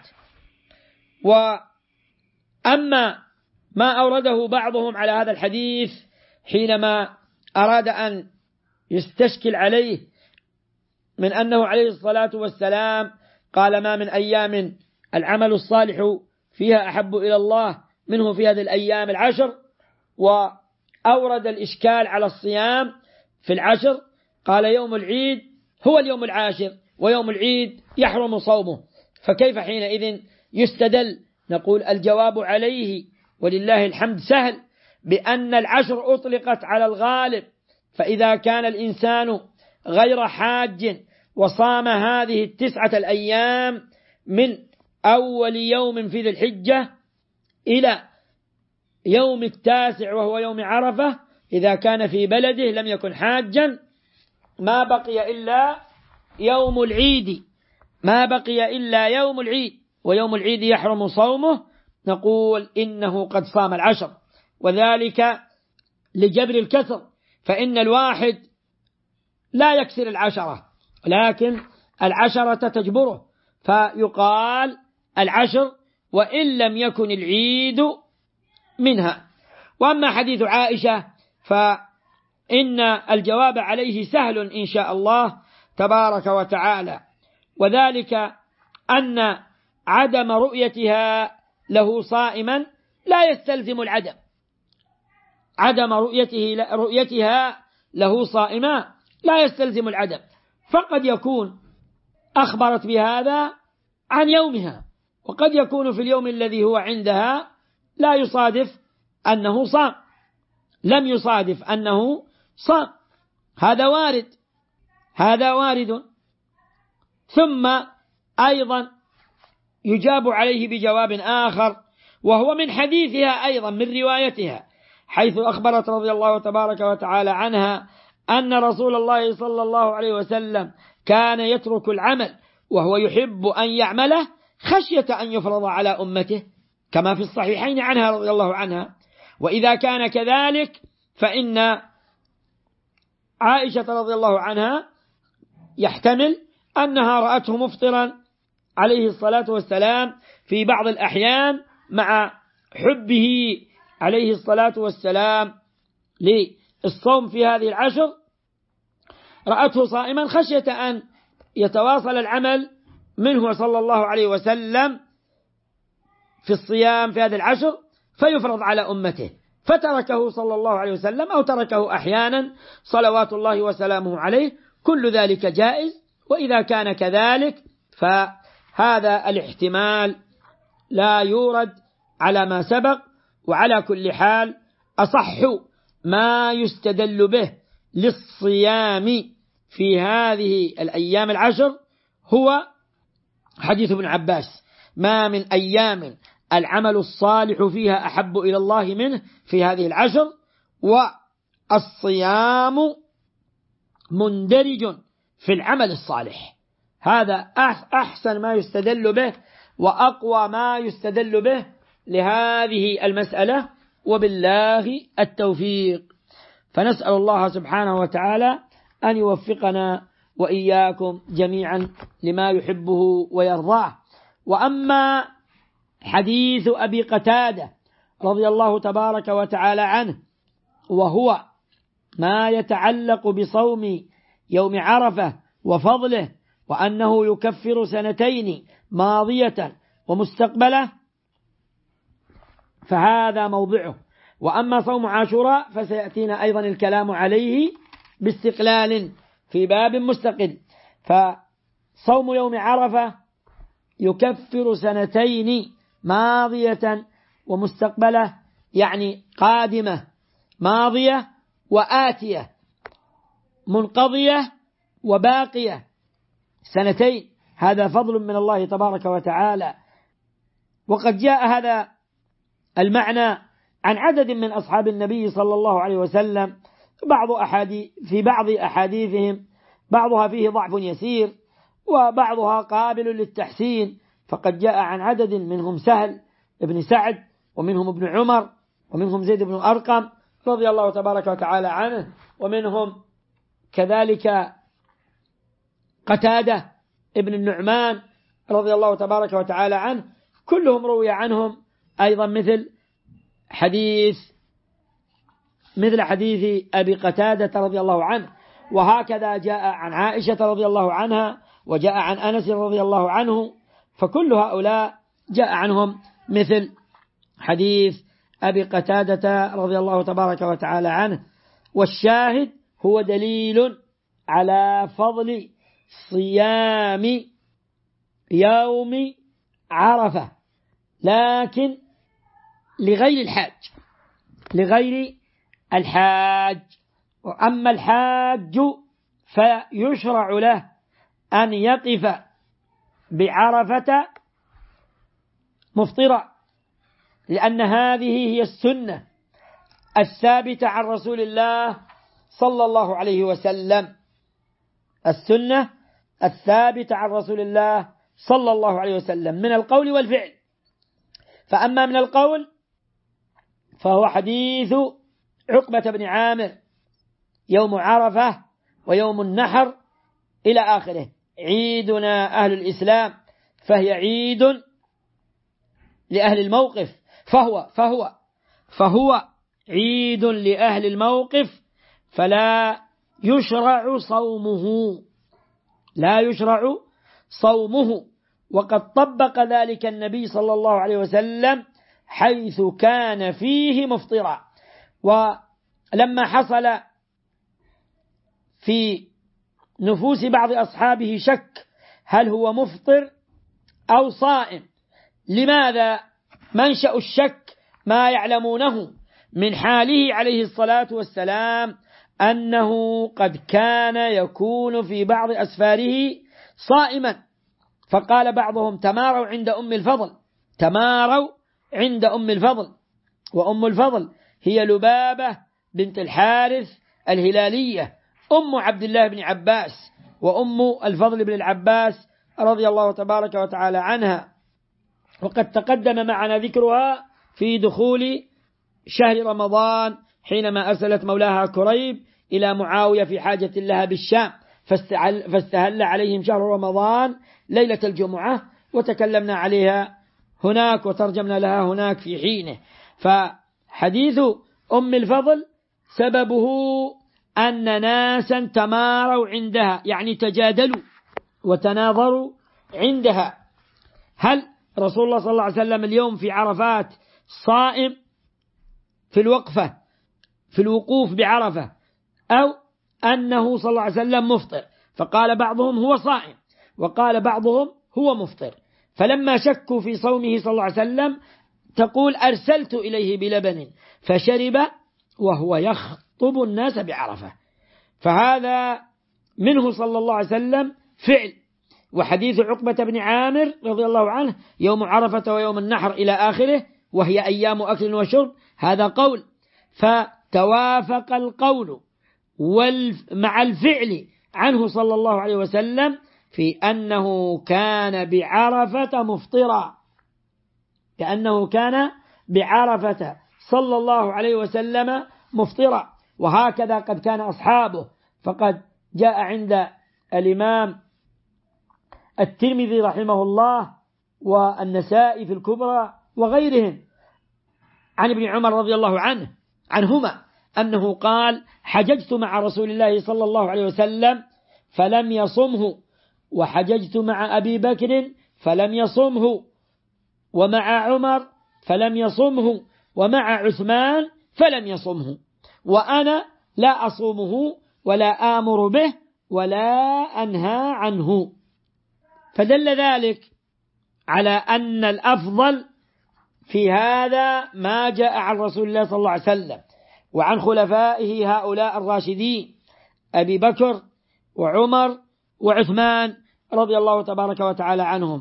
وأما ما أورده بعضهم على هذا الحديث حينما أراد أن يستشكل عليه من أنه عليه الصلاة والسلام قال: ما من أيام العمل الصالح فيها أحب إلى الله منه في هذه الأيام العشر، وأورد الإشكال على الصيام في العشر. قال: يوم العيد هو اليوم العاشر ويوم العيد يحرم صومه، فكيف حينئذ يستدل؟ نقول الجواب عليه ولله الحمد سهل، بأن العشر أطلقت على الغالب، فإذا كان الإنسان غير حاج وصام هذه 9 الأيام من أول يوم في ذي الحجة إلى يوم 9 وهو يوم عرفة، إذا كان في بلده لم يكن حاجا ما بقي إلا يوم العيد، ويوم العيد يحرم صومه، نقول إنه قد صام العشر، وذلك لجبر الكسر، فإن الواحد لا يكسر 10 لكن 10 تجبره، فيقال 10 وإن لم يكن العيد منها. وأما حديث عائشة فإن الجواب عليه سهل إن شاء الله تبارك وتعالى، وذلك أن عدم رؤيتها له صائما لا يستلزم العدم. عدم رؤيتها له صائما لا يستلزم العدم، فقد يكون أخبرت بهذا عن يومها، وقد يكون في اليوم الذي هو عندها لا يصادف أنه صام، لم يصادف أنه صام، هذا وارد. ثم أيضا يجاب عليه بجواب آخر، وهو من حديثها أيضا من روايتها، حيث أخبرت رضي الله تبارك وتعالى عنها أن رسول الله صلى الله عليه وسلم كان يترك العمل وهو يحب أن يعمله خشية أن يفرض على أمته كما في الصحيحين عنها رضي الله عنها. وإذا كان كذلك فإن عائشة رضي الله عنها يحتمل أنها رأته مفطرا عليه الصلاة والسلام في بعض الأحيان مع حبه عليه الصلاة والسلام للصوم في هذه العشر، رأته صائما خشية أن يتواصل العمل منه صلى الله عليه وسلم في الصيام في هذه العشر فيفرض على أمته، فتركه صلى الله عليه وسلم أو تركه أحيانا صلوات الله وسلامه عليه. كل ذلك جائز. وإذا كان كذلك فهذا الاحتمال لا يورد على ما سبق. وعلى كل حال أصح ما يستدل به للصيام في هذه الأيام العشر هو حديث ابن عباس: ما من أيام العمل الصالح فيها أحب إلى الله منه في هذه العشر، والصيام مندرج في العمل الصالح. هذا أحسن ما يستدل به وأقوى ما يستدل به لهذه المسألة، وبالله التوفيق. فنسأل الله سبحانه وتعالى أن يوفقنا وإياكم جميعا لما يحبه ويرضاه. وأما حديث أبي قتادة رضي الله تبارك وتعالى عنه، وهو ما يتعلق بصوم يوم عرفة وفضله، وأنه يكفر سنتين ماضية ومستقبلة، فهذا موضعه. وأما صوم عاشوراء فسيأتينا أيضا الكلام عليه باستقلال في باب مستقل. فصوم يوم عرفة يكفر سنتين ماضية ومستقبلة، يعني قادمة ماضية وآتية، منقضية وباقية، سنتين. هذا فضل من الله تبارك وتعالى. وقد جاء هذا المعنى عن عدد من أصحاب النبي صلى الله عليه وسلم في بعض أحاديثهم، بعضها فيه ضعف يسير وبعضها قابل للتحسين. فقد جاء عن عدد منهم سهل بن سعد، ومنهم ابن عمر، ومنهم زيد بن أرقم رضي الله تبارك وتعالى عنه، ومنهم كذلك قتادة ابن النعمان رضي الله تبارك وتعالى عنه. كلهم روي عنهم أيضا مثل حديث أبي قتادة رضي الله عنه. وهكذا جاء عن عائشة رضي الله عنها، وجاء عن أنس رضي الله عنه. فكل هؤلاء جاء عنهم مثل حديث أبي قتادة رضي الله تبارك وتعالى عنه. والشاهد هو دليل على فضل صيام يوم عرفة، لكن لغير الحاج. وأما الحاج فيشرع له أن يقف بعرفة مفطرا، لأن هذه هي السنة الثابتة عن رسول الله صلى الله عليه وسلم، السنة الثابتة عن رسول الله صلى الله عليه وسلم من القول والفعل. فأما من القول فهو حديث عقبة بن عامر: يوم عرفة ويوم النحر إلى آخره، عيدنا أهل الإسلام فهي عيد لأهل الموقف، فهو عيد لأهل الموقف، فلا يشرع صومه. وقد طبق ذلك النبي صلى الله عليه وسلم حيث كان فيه مفطرا. ولما حصل في نفوس بعض أصحابه شك هل هو مفطر أو صائم، لماذا؟ منشأ الشك ما يعلمونه من حاله عليه الصلاة والسلام أنه قد كان يكون في بعض أسفاره صائما. فقال بعضهم: تماروا عند أم الفضل، وأم الفضل هي لبابة بنت الحارث الهلالية، أم عبد الله بن عباس، وأم الفضل بن العباس رضي الله تبارك وتعالى عنها. وقد تقدم معنا ذكرها في دخول شهر رمضان حينما أرسلت مولاها كريب إلى معاوية في حاجة لها بالشام، فاستهل عليهم شهر رمضان ليلة الجمعة، وتكلمنا عليها هناك وترجمنا لها هناك في حينه. فحديث أم الفضل سببه أن ناسا تماروا عندها، يعني تجادلوا وتناظروا عندها، هل رسول الله صلى الله عليه وسلم اليوم في عرفات صائم في الوقفة في الوقوف بعرفة، أو أنه صلى الله عليه وسلم مفطر؟ فقال بعضهم هو صائم، وقال بعضهم هو مفطر. فلما شكوا في صومه صلى الله عليه وسلم تقول أرسلت إليه بلبن فشرب وهو يخطب الناس بعرفة، فهذا منه صلى الله عليه وسلم فعل. وحديث عقبة بن عامر رضي الله عنه يوم عرفة ويوم النحر إلى آخره وهي أيام أكل وشرب، هذا قول، فتوافق القول مع الفعل عنه صلى الله عليه وسلم في أنه كان بعرفة مفطرا، كأنه كان بعرفة صلى الله عليه وسلم مفطرا. وهكذا قد كان أصحابه، فقد جاء عند الإمام الترمذي رحمه الله والنسائي في الكبرى وغيرهم عن ابن عمر رضي الله عنهما أنه قال حججت مع رسول الله صلى الله عليه وسلم فلم يصمه، وحججت مع أبي بكر فلم يصمه، ومع عمر فلم يصمه، ومع عثمان فلم يصمه، وأنا لا أصومه ولا آمر به ولا أنهى عنه. فدل ذلك على أن الأفضل في هذا ما جاء عن رسول الله صلى الله عليه وسلم وعن خلفائه هؤلاء الراشدين أبي بكر وعمر وعثمان رضي الله تبارك وتعالى عنهم.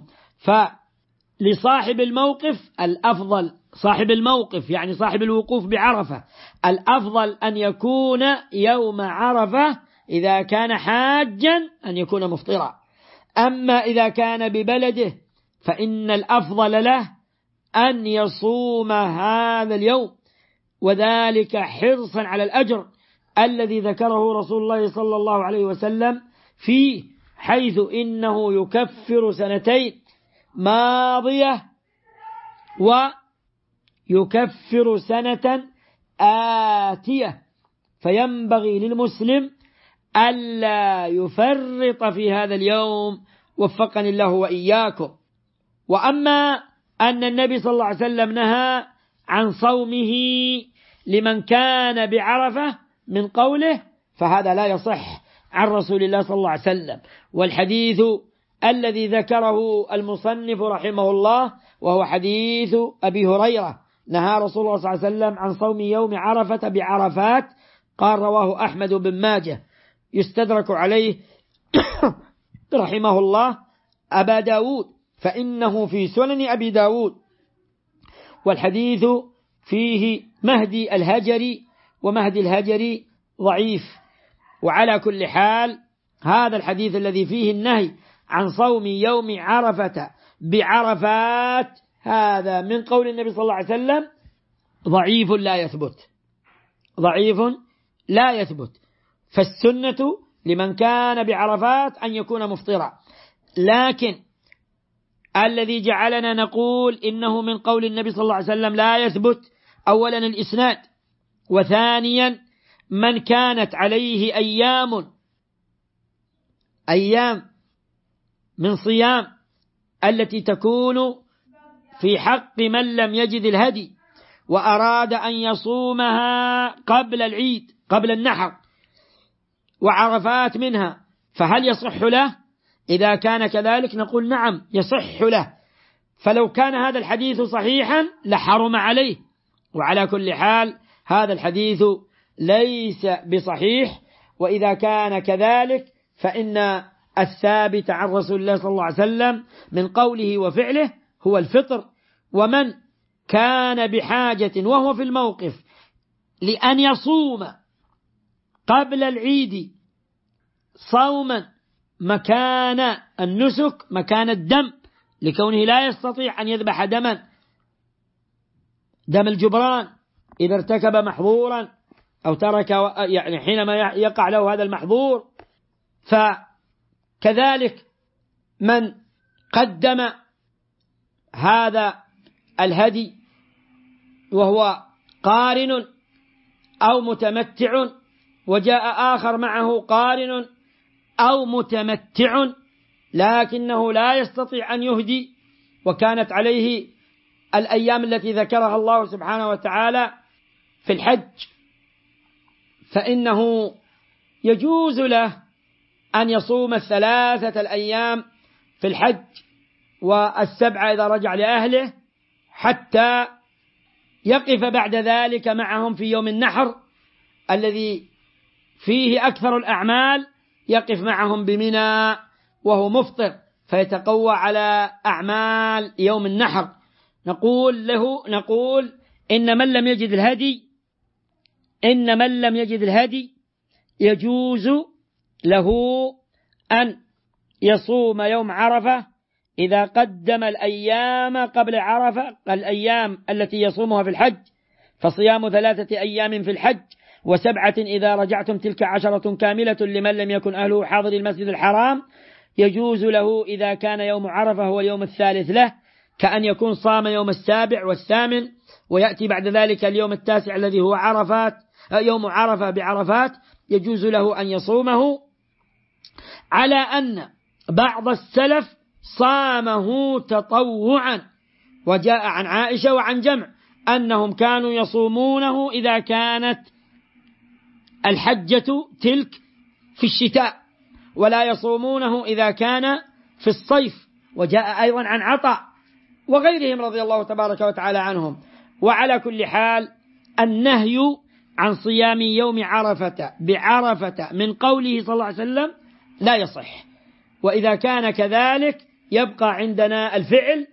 فلصاحب الموقف الأفضل، صاحب الموقف يعني صاحب الوقوف بعرفة، الأفضل أن يكون يوم عرفة إذا كان حاجا أن يكون مفطرا. أما إذا كان ببلده فإن الأفضل له أن يصوم هذا اليوم، وذلك حرصا على الأجر الذي ذكره رسول الله صلى الله عليه وسلم فيه، حيث إنه يكفر سنتين ماضية ويكفر سنة آتية، فينبغي للمسلم ألا يفرط في هذا اليوم، وفقني الله وإياكم. وأما أن النبي صلى الله عليه وسلم نهى عن صومه لمن كان بعرفة من قوله، فهذا لا يصح عن رسول الله صلى الله عليه وسلم. والحديث الذي ذكره المصنف رحمه الله وهو حديث أبي هريرة نهى رسول الله صلى الله عليه وسلم عن صوم يوم عرفة بعرفات، قال رواه أحمد بن ماجه، يستدرك عليه رحمه الله أبا داود، فإنه في سنن أبي داود. والحديث فيه مهدي الهجري، ومهدي الهجري ضعيف. وعلى كل حال هذا الحديث الذي فيه النهي عن صوم يوم عرفة بعرفات هذا من قول النبي صلى الله عليه وسلم ضعيف لا يثبت، ضعيف لا يثبت. فالسنة لمن كان بعرفات أن يكون مفطرا، لكن الذي جعلنا نقول إنه من قول النبي صلى الله عليه وسلم لا يثبت أولا الإسناد، وثانيا من كانت عليه أيام من صيام التي تكون في حق من لم يجد الهدي وأراد أن يصومها قبل العيد قبل النحر وعرفات منها، فهل يصح له؟ إذا كان كذلك نقول نعم يصح له، فلو كان هذا الحديث صحيحا لحرم عليه. وعلى كل حال هذا الحديث ليس بصحيح، وإذا كان كذلك فإن الثابت عن رسول الله صلى الله عليه وسلم من قوله وفعله هو الفطر. ومن كان بحاجة وهو في الموقف لأن يصوم قبل العيد صوما مكان النسك مكان الدم لكونه لا يستطيع أن يذبح دم الجبران إذا ارتكب محظورا أو ترك، يعني حينما يقع له هذا المحظور. فكذلك من قدم هذا الهدي وهو قارن أو متمتع، وجاء آخر معه قارن أو متمتع لكنه لا يستطيع أن يهدي، وكانت عليه الأيام التي ذكرها الله سبحانه وتعالى في الحج، فإنه يجوز له أن يصوم 3 الأيام في الحج و7 إذا رجع لأهله، حتى يقف بعد ذلك معهم في يوم النحر الذي فيه أكثر الأعمال، يقف معهم بمنى وهو مفطر فيتقوى على أعمال يوم النحر. نقول إن من لم يجد الهدي يجوز له أن يصوم يوم عرفة إذا قدم الأيام قبل عرفة، الأيام التي يصومها في الحج، فصيام 3 أيام في الحج و7 إذا رجعتم تلك 10 كاملة لمن لم يكن أهله حاضر المسجد الحرام. يجوز له إذا كان يوم عرفة هو اليوم الثالث له، كأن يكون صام يوم 7 و8 ويأتي بعد ذلك اليوم 9 الذي هو يوم عرفة بعرفات، يجوز له أن يصومه، على أن بعض السلف صامه تطوعا، وجاء عن عائشة وعن جمع أنهم كانوا يصومونه إذا كانت الحجة تلك في الشتاء، ولا يصومونه إذا كان في الصيف. وجاء أيضا عن عطاء وغيرهم رضي الله تبارك وتعالى عنهم. وعلى كل حال النهي عن صيام يوم عرفة بعرفة من قوله صلى الله عليه وسلم لا يصح، وإذا كان كذلك يبقى عندنا الفعل،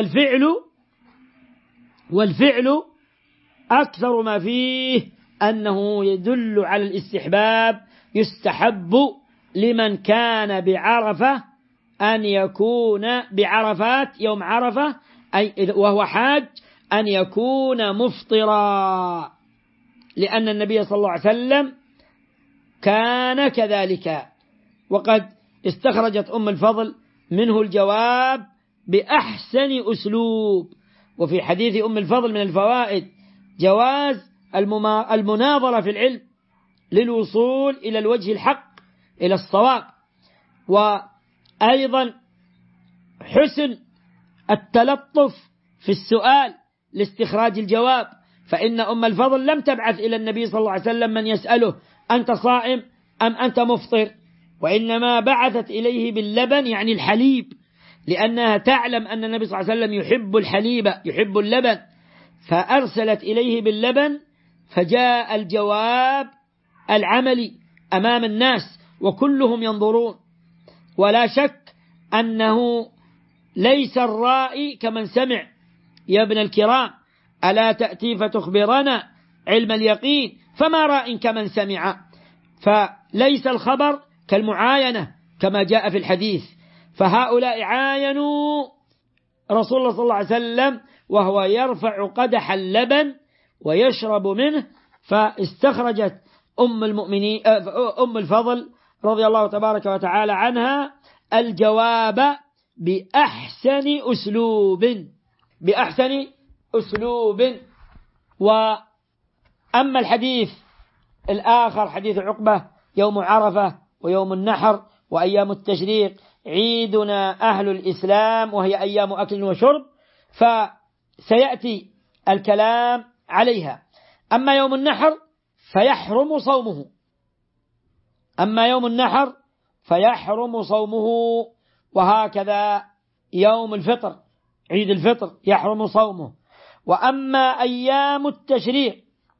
والفعل أكثر ما فيه أنه يدل على الاستحباب. يستحب لمن كان بعرفة أن يكون بعرفات يوم عرفة وهو حاج أن يكون مفطرا، لأن النبي صلى الله عليه وسلم كان كذلك. وقد استخرجت أم الفضل منه الجواب بأحسن أسلوب. وفي حديث أم الفضل من الفوائد جواز المناظرة في العلم للوصول إلى الوجه الحق، إلى الصواب، وأيضا حسن التلطف في السؤال لاستخراج الجواب، فإن أم الفضل لم تبعث إلى النبي صلى الله عليه وسلم من يسأله أنت صائم أم أنت مفطر، وإنما بعثت إليه باللبن يعني الحليب، لأنها تعلم أن النبي صلى الله عليه وسلم يحب الحليب، يحب اللبن، فأرسلت إليه باللبن، فجاء الجواب العملي أمام الناس وكلهم ينظرون. ولا شك أنه ليس الرائي كمن سمع. يا ابن الكرام ألا تأتي فتخبرنا علم اليقين، فما راء كمن سمع. فليس الخبر كالمعاينة كما جاء في الحديث، فهؤلاء عاينوا رسول الله صلى الله عليه وسلم وهو يرفع قدح اللبن ويشرب منه، فاستخرجت أم الفضل رضي الله تبارك وتعالى عنها الجواب بأحسن أسلوب. وأما الحديث الآخر حديث عقبة يوم عرفة ويوم النحر وأيام التشريق عيدنا أهل الإسلام وهي أيام أكل وشرب، فسيأتي الكلام عليها. أما يوم النحر فيحرم صومه، وهكذا يوم الفطر عيد الفطر يحرم صومه. وأما أيام التشريق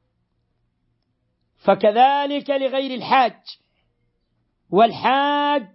فكذلك لغير الحاج، والحاج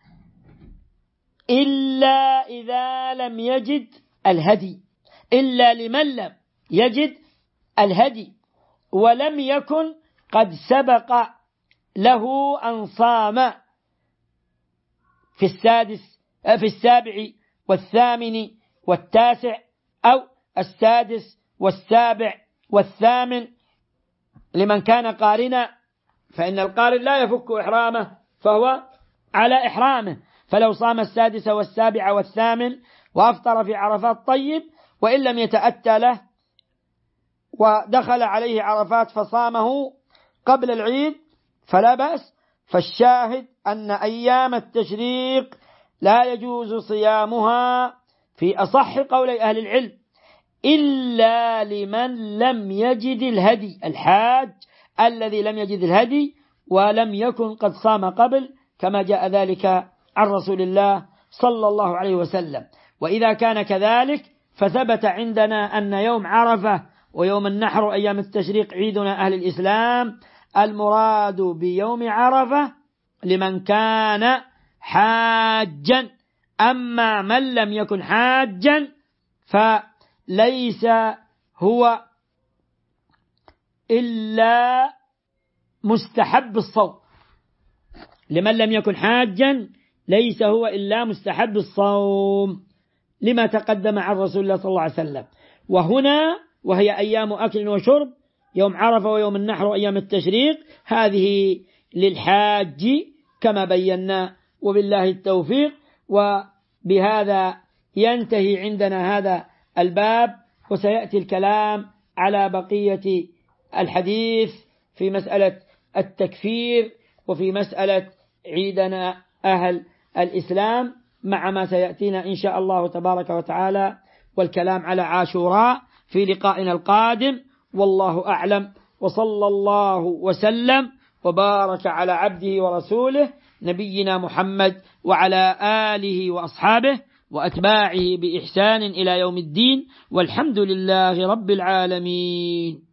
إلا إذا لم يجد الهدي، إلا لمن لم يجد الهدي ولم يكن قد سبق له أن صام في 7 والثامن والتاسع، أو السادس والسابع والثامن لمن كان قارنا، فإن القارن لا يفك إحرامه فهو على إحرامه، فلو صام السادس والسابع والثامن وأفطر في عرفات طيب، وإن لم يتأتى له ودخل عليه عرفات فصامه قبل العيد فلا بأس. فالشاهد أن أيام التشريق لا يجوز صيامها في أصح قولي أهل العلم إلا لمن لم يجد الهدي، الحاج الذي لم يجد الهدي ولم يكن قد صام قبل، كما جاء ذلك عن رسول الله صلى الله عليه وسلم. وإذا كان كذلك فثبت عندنا أن يوم عرفة ويوم النحر أيام التشريق عيدنا أهل الإسلام، المراد بيوم عرفة لمن كان حاجا، أما من لم يكن حاجا فليس هو إلا مستحب الصوم. لمن لم يكن حاجا ليس هو إلا مستحب الصوم لما تقدم عن رسول الله صلى الله عليه وسلم. وهنا وهي أيام أكل وشرب، يوم عرفة ويوم النحر وأيام التشريق، هذه للحاج كما بينا، وبالله التوفيق. وبهذا ينتهي عندنا هذا الباب، وسيأتي الكلام على بقية الحديث في مسألة التكفير وفي مسألة عيدنا أهل الإسلام مع ما سيأتينا إن شاء الله تبارك وتعالى، والكلام على عاشوراء في لقائنا القادم. والله أعلم، وصلى الله وسلم وبارك على عبده ورسوله نبينا محمد وعلى آله وأصحابه وأتباعه بإحسان إلى يوم الدين، والحمد لله رب العالمين.